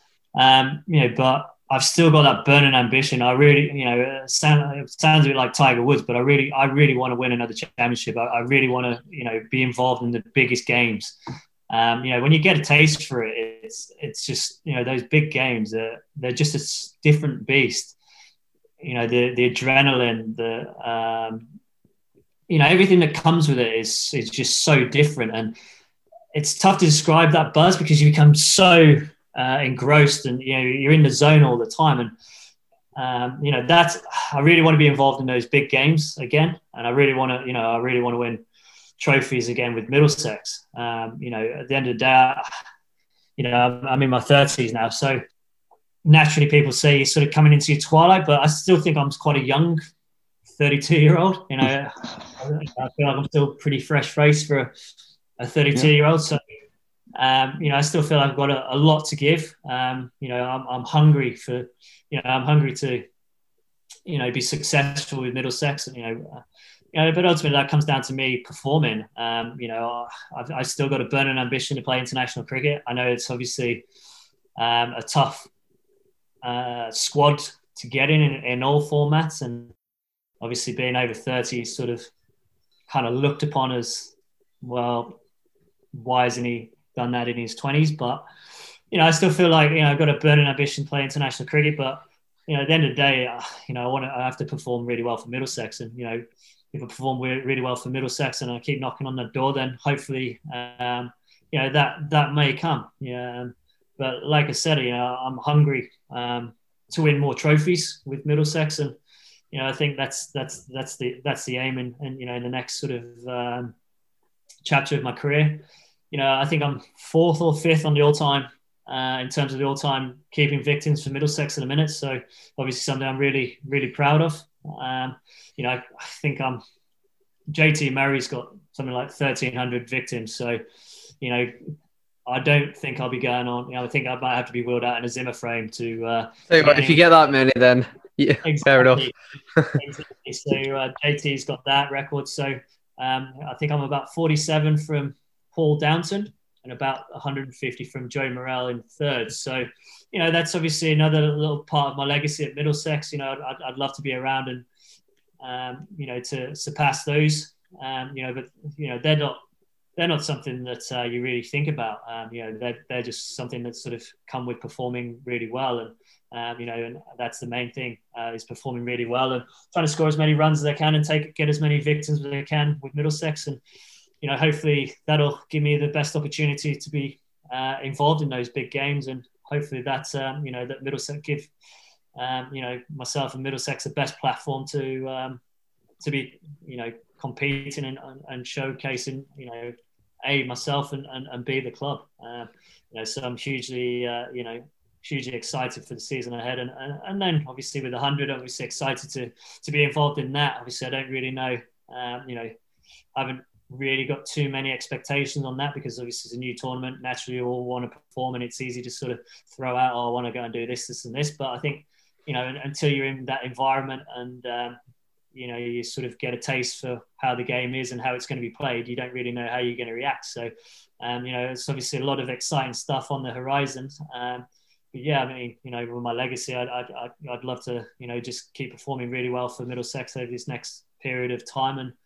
[SPEAKER 4] But I've still got that burning ambition. I really, it sounds a bit like Tiger Woods, but I really want to win another championship. I really want to, be involved in the biggest games. When you get a taste for it, it's just, those big games, they're just a different beast. The adrenaline, everything that comes with it is just so different, and it's tough to describe that buzz because you become so engrossed, and you're in the zone all the time. And that's, I really want to be involved in those big games again, and I really want to win trophies again with Middlesex. At the end of the day, I'm in my 30s now, so naturally people say you're sort of coming into your twilight, but I still think I'm quite a young 32-year-old. I feel like I'm still pretty fresh faced for a 32-year-old. So I still feel I've got a lot to give. I'm hungry for, I'm hungry to, be successful with Middlesex. But ultimately that comes down to me performing. I've still got a burning ambition to play international cricket. I know it's obviously a tough squad to get in all formats, and obviously being over 30 is sort of kind of looked upon as, well, why hasn't he done that in his 20s? But I still feel like I've got a burning ambition to play international cricket, but at the end of the day, I have to perform really well for Middlesex, and if I perform really well for Middlesex and I keep knocking on the door, then hopefully that may come. But like I said, I'm hungry to win more trophies with Middlesex, and I think that's the aim, and in the next sort of chapter of my career. I think I'm 4th or 5th on the all-time in terms of the all-time keeping victims for Middlesex in a minute. So obviously something I'm really, really proud of. I think JT Murray's got something like 1,300 victims. So, I don't think I'll be going on. I think I might have to be wheeled out in a Zimmer frame to.
[SPEAKER 2] If you get that many, then yeah, exactly. Fair enough.
[SPEAKER 4] Exactly. So JT's got that record. So I think I'm about 47 from Paul Downton and about 150 from Joe Morrell in 3rd. So, that's obviously another little part of my legacy at Middlesex. I'd love to be around and, to surpass those. But they're not something that you really think about. They're just something that's sort of come with performing really well. And, and that's the main thing is performing really well and trying to score as many runs as I can and get as many victims as I can with Middlesex. And, hopefully that'll give me the best opportunity to be involved in those big games. And hopefully that's, that Middlesex give, myself and Middlesex the best platform to be, competing and showcasing, myself and B, the club. So I'm hugely, hugely excited for the season ahead. And then obviously with 100, I'm obviously excited to be involved in that. Obviously, I don't really know, I haven't really got too many expectations on that because obviously it's a new tournament. Naturally, you all want to perform and it's easy to sort of throw out, I want to go and do this, and this. But I think, until you're in that environment and, you sort of get a taste for how the game is and how it's going to be played, you don't really know how you're going to react. So, it's obviously a lot of exciting stuff on the horizon. But yeah, I mean, with my legacy, I'd love to, just keep performing really well for Middlesex over this next period of time and,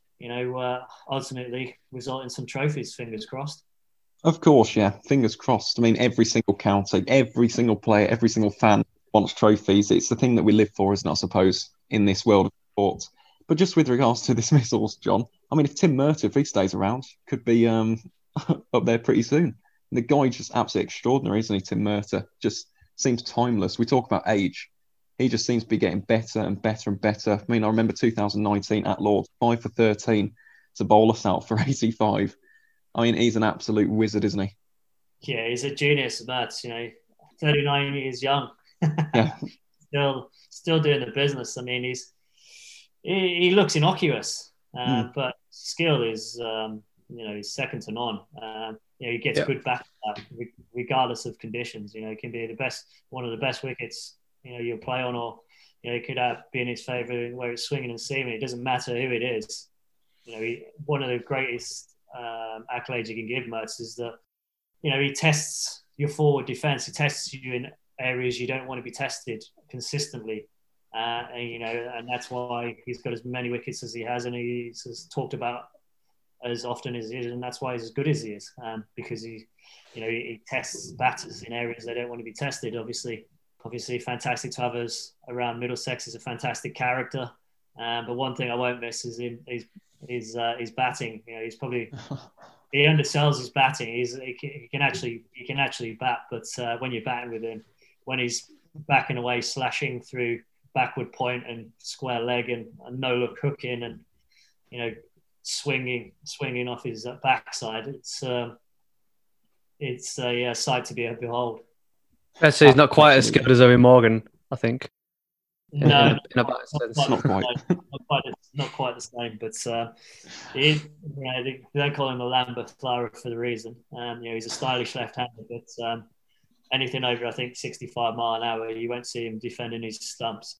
[SPEAKER 4] ultimately result in some trophies, fingers crossed.
[SPEAKER 1] Of course, yeah, fingers crossed. I mean, every single county, every single player, every single fan wants trophies. It's the thing that we live for, isn't it, I suppose, in this world of sport. But just with regards to dismissals, John, I mean, if Tim Murtagh, if he stays around, could be up there pretty soon. The guy's just absolutely extraordinary, isn't he, Tim Murtagh? Just seems timeless. We talk about age. He just seems to be getting better and better and better. I mean, I remember 2019 at Lords, 5 for 13 to bowl us out for 85. I mean, he's an absolute wizard, isn't he?
[SPEAKER 4] Yeah, he's a genius, Matt. 39 years young.
[SPEAKER 1] Yeah.
[SPEAKER 4] Still doing the business. I mean, he looks innocuous, but skill is, he's second to none. He gets good back regardless of conditions. It can be one of the best wickets, you'll play on, or, it could be in his favour where it's swinging and seaming. It doesn't matter who it is. One of the greatest accolades you can give Mertz is that, he tests your forward defence. He tests you in areas you don't want to be tested consistently. And that's why he's got as many wickets as he has, and he's talked about as often as he is, and that's why he's as good as he is, because he tests batters in areas they don't want to be tested. Obviously fantastic to have us around Middlesex. He's a fantastic character. But one thing I won't miss is his batting. You know, he's probably he undersells his batting. He can actually bat, but when you're batting with him, when he's backing away, slashing through backward point and square leg and no look hooking and, you know, swinging off his backside, it's a sight to behold.
[SPEAKER 2] So he's not quite as skilled as Owen Morgan, I think.
[SPEAKER 4] No,
[SPEAKER 2] in a bad sense.
[SPEAKER 1] Not quite.
[SPEAKER 4] Not quite the same, but he, they don't call him a Lambert flower for the reason. He's a stylish left-hander, but anything over, I think, 65 mile an hour, you won't see him defending his stumps.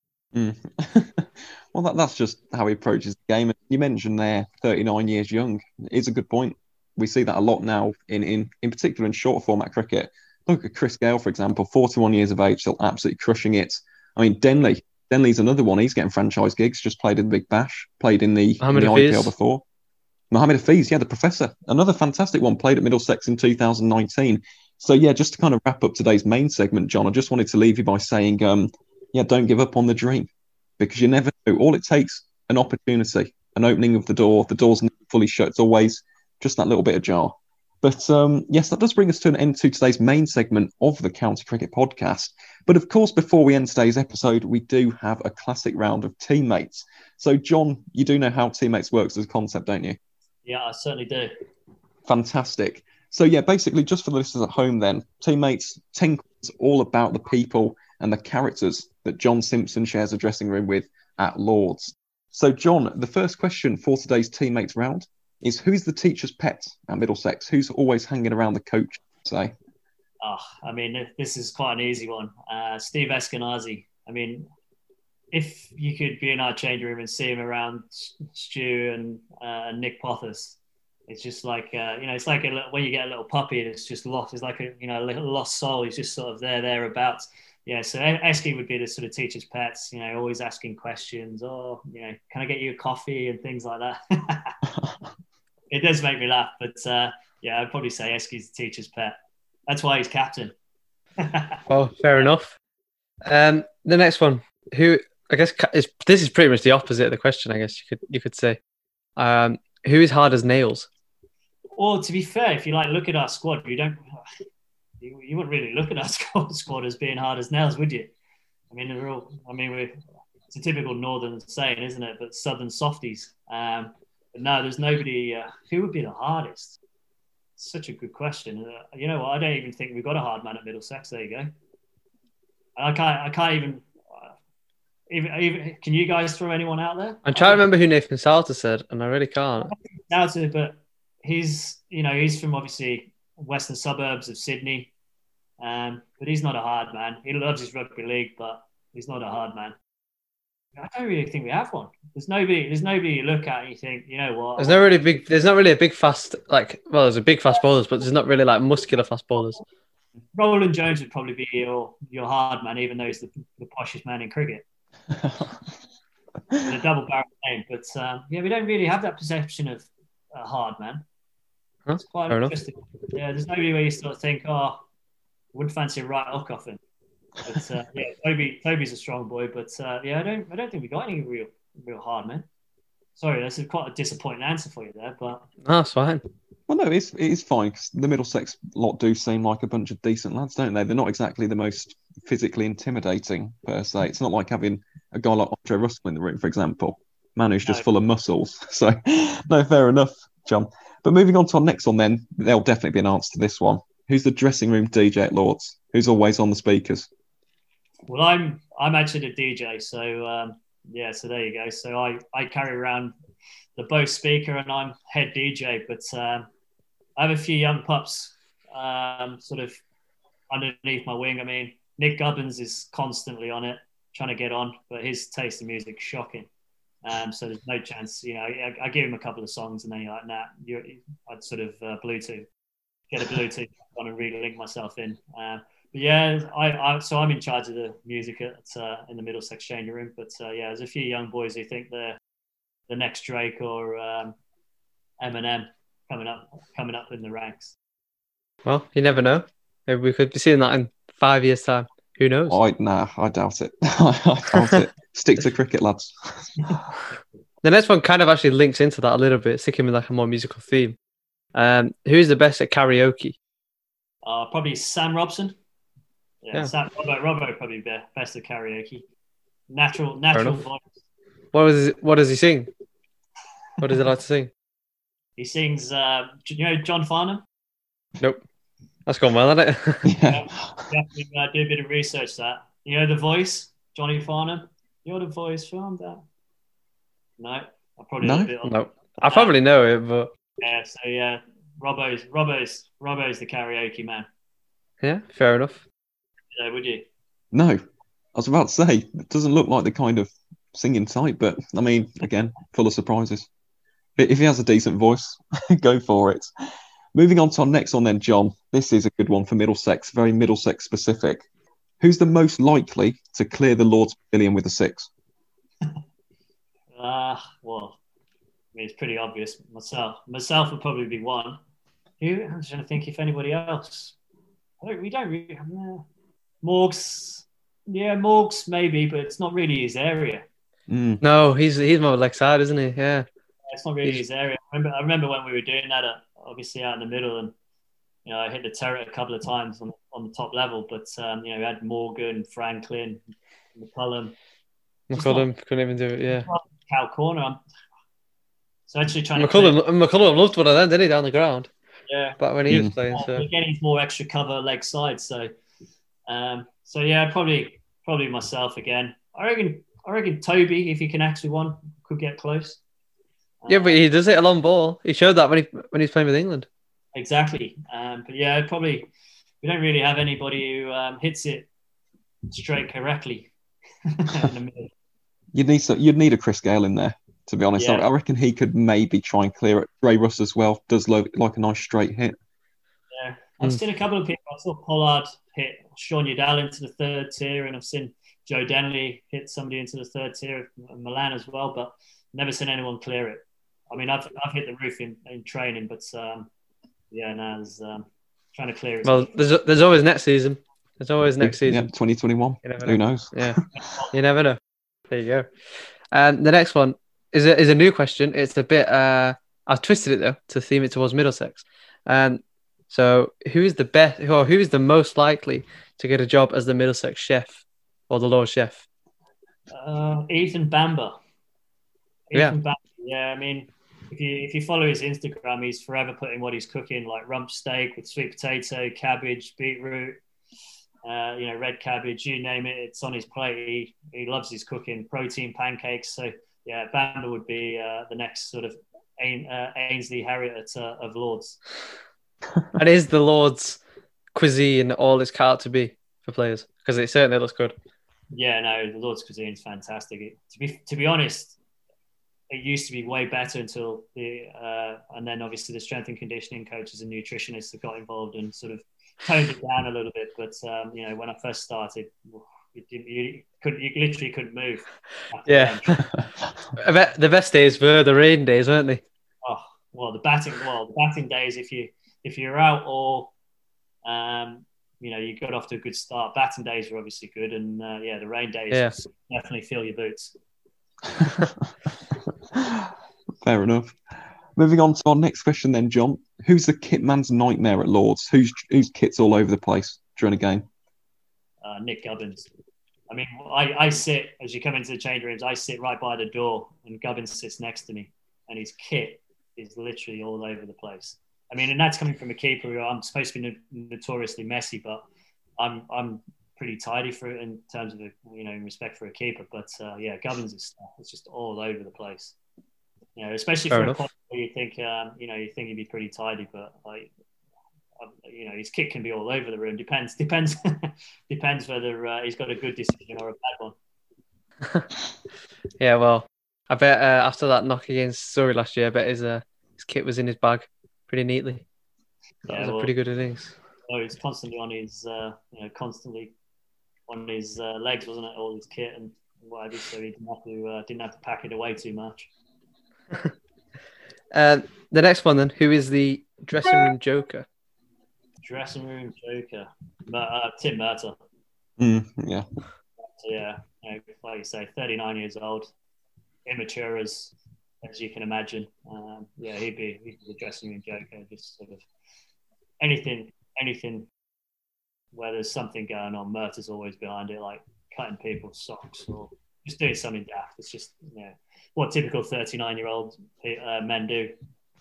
[SPEAKER 1] Well, that's just how he approaches the game. You mentioned there, 39 years young. It's a good point. We see that a lot now, in particular in short format cricket. Look at Chris Gale, for example, 41 years of age, still absolutely crushing it. I mean, Denley's another one. He's getting franchise gigs, just played in the Big Bash, played in the IPL before. Mohammed Hafiz, the professor, another fantastic one, played at Middlesex in 2019. So, just to kind of wrap up today's main segment, John, I just wanted to leave you by saying, don't give up on the dream, because you never know. All it takes, an opportunity, an opening of the door. The door's never fully shut. It's always just that little bit ajar. But yes, that does bring us to an end to today's main segment of the County Cricket Podcast. But of course, before we end today's episode, we do have a classic round of teammates. So, John, you do know how teammates works as a concept, don't you?
[SPEAKER 4] Yeah, I certainly do.
[SPEAKER 1] Fantastic. So, basically, just for the listeners at home then, teammates, 10 questions all about the people and the characters that John Simpson shares a dressing room with at Lords. So, John, the first question for today's teammates round is, who's the teacher's pet at Middlesex? Who's always hanging around the coach, say?
[SPEAKER 4] This is quite an easy one. Steve Eskenazi. I mean, if you could be in our change room and see him around Stu and Nick Pothers, it's just like, it's like when you get a little puppy and it's just lost. It's like a little lost soul. He's just sort of thereabouts. Yeah, so Esky would be the sort of teacher's pets, always asking questions. Or, can I get you a coffee and things like that. It does make me laugh, but I'd probably say Esky's the teacher's pet. That's why he's captain.
[SPEAKER 2] Well, fair enough. The next one, who I guess this is pretty much the opposite of the question. I guess you could say, who is hard as nails?
[SPEAKER 4] Well, to be fair, if you look at our squad, you wouldn't really look at our squad as being hard as nails, would you? I mean, it's a typical northern saying, isn't it? But southern softies. But no, there's nobody. Who would be the hardest? Such a good question. You know what? I don't even think we've got a hard man at Middlesex. There you go. I can't even. Can you guys throw anyone out there?
[SPEAKER 2] I'm trying to remember who Nathan Salter said, and I really can't.
[SPEAKER 4] Salter, but he's from obviously western suburbs of Sydney, but he's not a hard man. He loves his rugby league, but he's not a hard man. I don't really think we have one. There's nobody you look at and you think, you know what?
[SPEAKER 2] There's not really a big fast, there's a big fast bowlers, but there's not really muscular fast bowlers.
[SPEAKER 4] Roland Jones would probably be your hard man, even though he's the poshest man in cricket. A double barrel name, but we don't really have that perception of a hard man. It's quite interesting. Yeah, there's nobody where you sort of think, wouldn't fancy a right hook off him. But Toby's a strong boy, but I don't think we got any real hard men. Sorry, that's quite a disappointing answer for you there, but
[SPEAKER 2] that's fine.
[SPEAKER 1] Well, no, it is fine, because the Middlesex lot do seem like a bunch of decent lads, don't they? They're not exactly the most physically intimidating per se. It's not like having a guy like Andre Russell in the room, for example. Man who's just full of muscles. So, no, fair enough, John. But moving on to our next one then, there'll definitely be an answer to this one. Who's the dressing room DJ at Lords? Who's always on the speakers?
[SPEAKER 4] Well, I'm actually the DJ, so so there you go. So I carry around the Bose speaker and I'm head DJ, but I have a few young pups sort of underneath my wing. I mean, Nick Gubbins is constantly on it, trying to get on, but his taste in music is shocking. So there's no chance, I give him a couple of songs and then you're like, nah, I'd sort of get a Bluetooth on and really link myself in. So I'm in charge of the music in the Middlesex changing room. But there's a few young boys who think they're the next Drake or Eminem coming up in the ranks.
[SPEAKER 2] Well, you never know. Maybe we could be seeing that in 5 years' time. Who knows?
[SPEAKER 1] I doubt it. I doubt it. Stick to cricket, lads.
[SPEAKER 2] The next one kind of actually links into that a little bit, sticking with like a more musical theme. Who's the best at karaoke?
[SPEAKER 4] Probably Sam Robson.
[SPEAKER 2] Yeah.
[SPEAKER 4] Robbo would probably be best at karaoke. Natural voice.
[SPEAKER 2] What does he sing? What does he like to sing?
[SPEAKER 4] He sings, you know, John Farnham?
[SPEAKER 2] Nope. That's gone well, hasn't it?
[SPEAKER 1] Yeah.
[SPEAKER 4] You have to do a bit of research that. You know the voice, Johnny Farnham? You're the voice from that. No, I probably
[SPEAKER 1] No?
[SPEAKER 4] a bit on
[SPEAKER 2] No. I probably know it, but
[SPEAKER 4] yeah. So yeah, Robbo's the karaoke man.
[SPEAKER 2] yeah, fair enough.
[SPEAKER 4] Yeah, would you?
[SPEAKER 1] No. I was about to say, it doesn't look like the kind of singing type, but I mean, again, full of surprises. If he has a decent voice, go for it. Moving on to our next one then, John. This is a good one for Middlesex, very Middlesex specific. Who's the most likely to clear the Lord's Pavilion with a 6?
[SPEAKER 4] Well, I mean, it's pretty obvious. Myself would probably be one. I'm trying to think if anybody else. We don't really. Morgs. Yeah, Morgs maybe, but it's not really his area.
[SPEAKER 2] No, he's more Lakeside, isn't he? Yeah.
[SPEAKER 4] It's not really his area. I remember when we were doing that, obviously out in the middle, and you know, I hit the turret a couple of times on the top level. But you know, we had Morgan, Franklin, McCullum.
[SPEAKER 2] Couldn't even do it. Yeah.
[SPEAKER 4] Cal Corner. So actually trying
[SPEAKER 2] McCullum loved one of them, didn't he, down the ground?
[SPEAKER 4] Yeah.
[SPEAKER 2] Back when he was playing. So
[SPEAKER 4] again, he's more extra cover leg side. So yeah, probably myself again. I reckon Toby, if he can actually one, could get close.
[SPEAKER 2] Yeah, but he does hit a long ball. He showed that when he's playing with England.
[SPEAKER 4] Exactly. But yeah, probably we don't really have anybody who hits it straight correctly. In the middle.
[SPEAKER 1] You'd need a Chris Gale in there, to be honest.
[SPEAKER 4] Yeah.
[SPEAKER 1] I reckon he could maybe try and clear it. Ray Russ as well does look like a nice straight hit.
[SPEAKER 4] Yeah, I've seen a couple of people. I saw Pollard hit Sean Udall into the third tier, and I've seen Joe Denley hit somebody into the third tier, Milan as well, but never seen anyone clear it. I mean, I've hit the roof in training, but yeah, now there's trying to clear it.
[SPEAKER 2] Well, there's always next season. There's always next season.
[SPEAKER 1] Yeah, 2021. Who knows?
[SPEAKER 2] Yeah, you never know. There you go. The next one is a new question. It's a bit. I've twisted it though to theme it towards Middlesex. So who is the best? Or who is the most likely to get a job as the Middlesex chef or the Lord chef?
[SPEAKER 4] Ethan Bamber.
[SPEAKER 2] Bamber.
[SPEAKER 4] Yeah, I mean, if you follow his Instagram, he's forever putting what he's cooking, like rump steak with sweet potato, cabbage, beetroot, red cabbage, you name it, it's on his plate. He loves his cooking, protein pancakes. So yeah, Bamber would be the next sort of Ainsley Harriott of Lords.
[SPEAKER 2] And is the Lords cuisine all it's cut to be for players? Because it certainly looks good.
[SPEAKER 4] Yeah, no, the Lords cuisine is fantastic. To be honest, it used to be way better until and then obviously the strength and conditioning coaches and nutritionists have got involved and sort of toned it down a little bit. But when I first started, you literally couldn't move.
[SPEAKER 2] Yeah, the best days were the rain days, weren't they?
[SPEAKER 4] Oh well, the batting days. If you're out or you got off to a good start. Batting days were obviously good, and the rain days definitely fill your boots.
[SPEAKER 1] Fair enough. Moving on to our next question then, John. Who's the kit man's nightmare at Lords? Whose kit's all over the place during a game?
[SPEAKER 4] Nick Gubbins. I mean, I sit, as you come into the change rooms, I sit right by the door and Gubbins sits next to me and his kit is literally all over the place. I mean, and that's coming from a keeper who I'm supposed to be notoriously messy, but I'm pretty tidy for it in terms of in respect for a keeper. But Gubbins' stuff is just all over the place. Especially for a quality where you think he'd be pretty tidy, but his kit can be all over the room. Depends whether he's got a good decision or a bad one.
[SPEAKER 2] Yeah, well, I bet after that knock against Surrey last year, I bet his kit was in his bag pretty neatly. That was a pretty good innings.
[SPEAKER 4] Oh, he's constantly on his legs, wasn't it? All his kit and whatever, so he didn't have to pack it away too much.
[SPEAKER 2] The next one then, who is the dressing room joker?
[SPEAKER 4] Dressing room joker, Tim Murtagh.
[SPEAKER 1] Yeah.
[SPEAKER 4] Yeah, you know, like you say, 39 years old, immature as you can imagine. Yeah, he'd be the dressing room joker, just sort of anything where there's something going on, Murtaugh's always behind it, like cutting people's socks or just doing something daft. It's just, you know, what typical 39-year-old men do.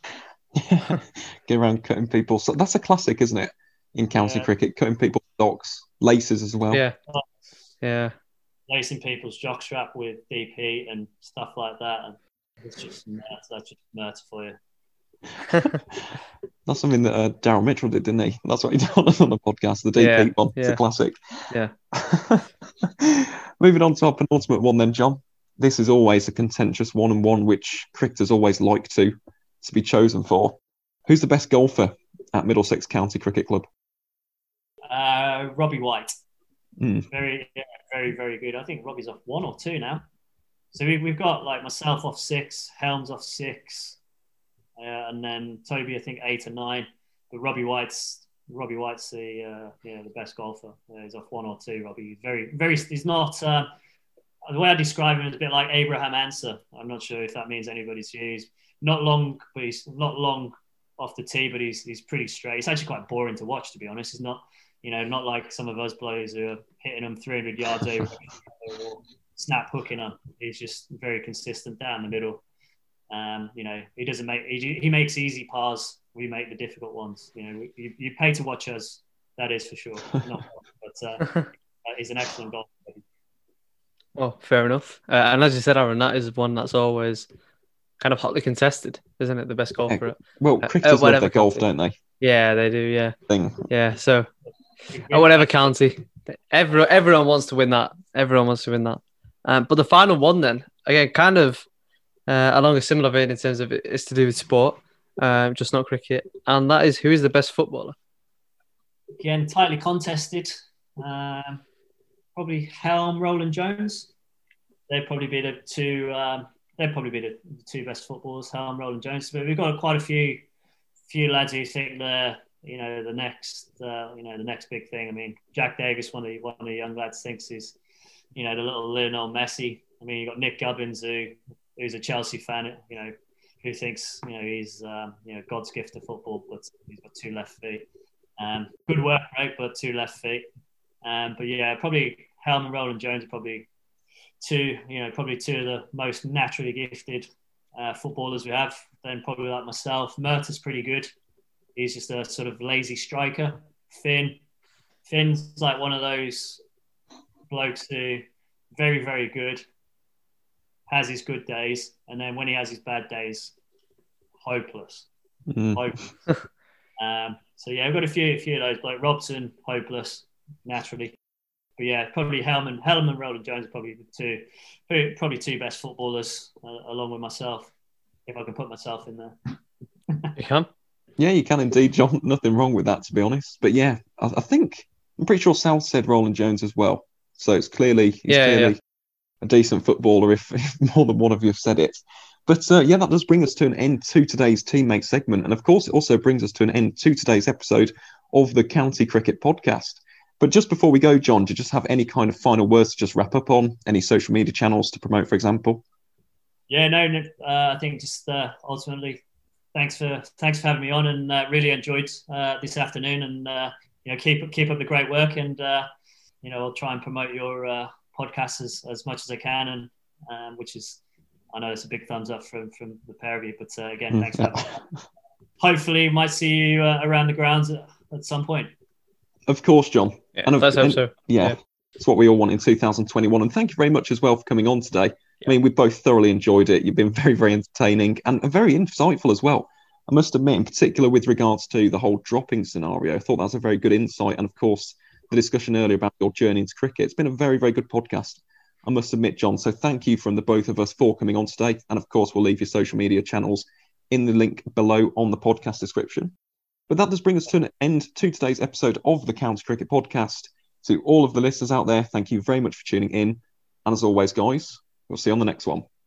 [SPEAKER 1] Get around cutting people. So that's a classic, isn't it? In county cricket, cutting people's socks, laces as well.
[SPEAKER 2] Yeah.
[SPEAKER 4] Lacing people's jockstrap with DP and stuff like that. And it's just that's just Murtaugh for you.
[SPEAKER 1] That's something that Daryl Mitchell did, didn't he? That's what he did on the podcast, the DP one. It's a classic.
[SPEAKER 2] Yeah.
[SPEAKER 1] Moving on to our penultimate one then, John. This is always a contentious one and one which cricketers always like to be chosen for. Who's the best golfer at Middlesex County Cricket Club?
[SPEAKER 4] Robbie White. Very, very good. I think Robbie's off 1 or 2 now. So we've got like myself off 6, Helms off 6, and then Toby I think 8 or 9. But Robbie White's the best golfer. He's off 1 or 2. Robbie, he's not. The way I describe him is a bit like Abraham Answer. I'm not sure if that means anybody's views. Not long, but he's not long off the tee, but he's pretty straight. It's actually quite boring to watch, to be honest. He's not, not like some of us players who are hitting them 300 yards over or snap hooking them. He's just very consistent down the middle. He doesn't make. He makes easy pars. We make the difficult ones. You pay to watch us. That is for sure. But he's an excellent golfer.
[SPEAKER 2] Well, fair enough. And as you said, Aaron, that is one that's always kind of hotly contested, isn't it? The best golfer.
[SPEAKER 1] Well, cricketers love their golf, don't they?
[SPEAKER 2] Yeah, they do. Yeah.
[SPEAKER 1] Thing.
[SPEAKER 2] Yeah. So, at whatever county, everyone wants to win that. Everyone wants to win that. But the final one, then, again, kind of along a similar vein in terms of it's to do with sport, just not cricket, and that is who is the best footballer.
[SPEAKER 4] Again, tightly contested. Probably Helm, Roland Jones. They'd probably be the two. They'd probably be the two best footballers, Helm, Roland Jones. But we've got quite a few lads who think they're, the next big thing. I mean, Jack Davis, one of the young lads, thinks he's, the little Lionel Messi. I mean, you've got Nick Gubbins, who's a Chelsea fan, who thinks, he's, God's gift to football, but he's got 2 left feet. Good work rate, but 2 left feet. But yeah, probably Helm and Roland Jones are probably two of the most naturally gifted footballers we have. Then probably like myself, Murtaugh's pretty good. He's just a sort of lazy striker. Finn's like one of those blokes who very, very good, has his good days, and then when he has his bad days, hopeless. Hopeless. So yeah, I've got a few of those. Like Robson, hopeless naturally. But yeah, probably Helm and Roland Jones are probably the two best footballers, along with myself, if I can put myself in there.
[SPEAKER 2] You can?
[SPEAKER 1] Yeah, you can indeed, John. Nothing wrong with that, to be honest. But yeah, I'm pretty sure Sal said Roland Jones as well. So it's clearly a decent footballer if more than one of you have said it. But that does bring us to an end to today's teammate segment. And of course, it also brings us to an end to today's episode of the County Cricket Podcast. But just before we go, John, do you just have any kind of final words to just wrap up on? Any social media channels to promote, for example?
[SPEAKER 4] Yeah, no, I think just ultimately, thanks for having me on, and really enjoyed this afternoon. And keep up the great work, and I'll try and promote your podcast as much as I can, and which is, I know it's a big thumbs up from the pair of you. But again, thanks for having me. Hopefully, might see you around the grounds at some point. Of course, John.
[SPEAKER 2] Yeah, let's hope so.
[SPEAKER 1] Yeah, it's what we all want in 2021. And thank you very much as well for coming on today. Yeah. I mean, we both thoroughly enjoyed it. You've been very, very entertaining and very insightful as well. I must admit, in particular with regards to the whole dropping scenario, I thought that was a very good insight. And of course, the discussion earlier about your journey into cricket. It's been a very, very good podcast, I must admit, John. So thank you from the both of us for coming on today. And of course, we'll leave your social media channels in the link below on the podcast description. But that does bring us to an end to today's episode of the County Cricket Podcast. To all of the listeners out there, thank you very much for tuning in. And as always, guys, we'll see you on the next one.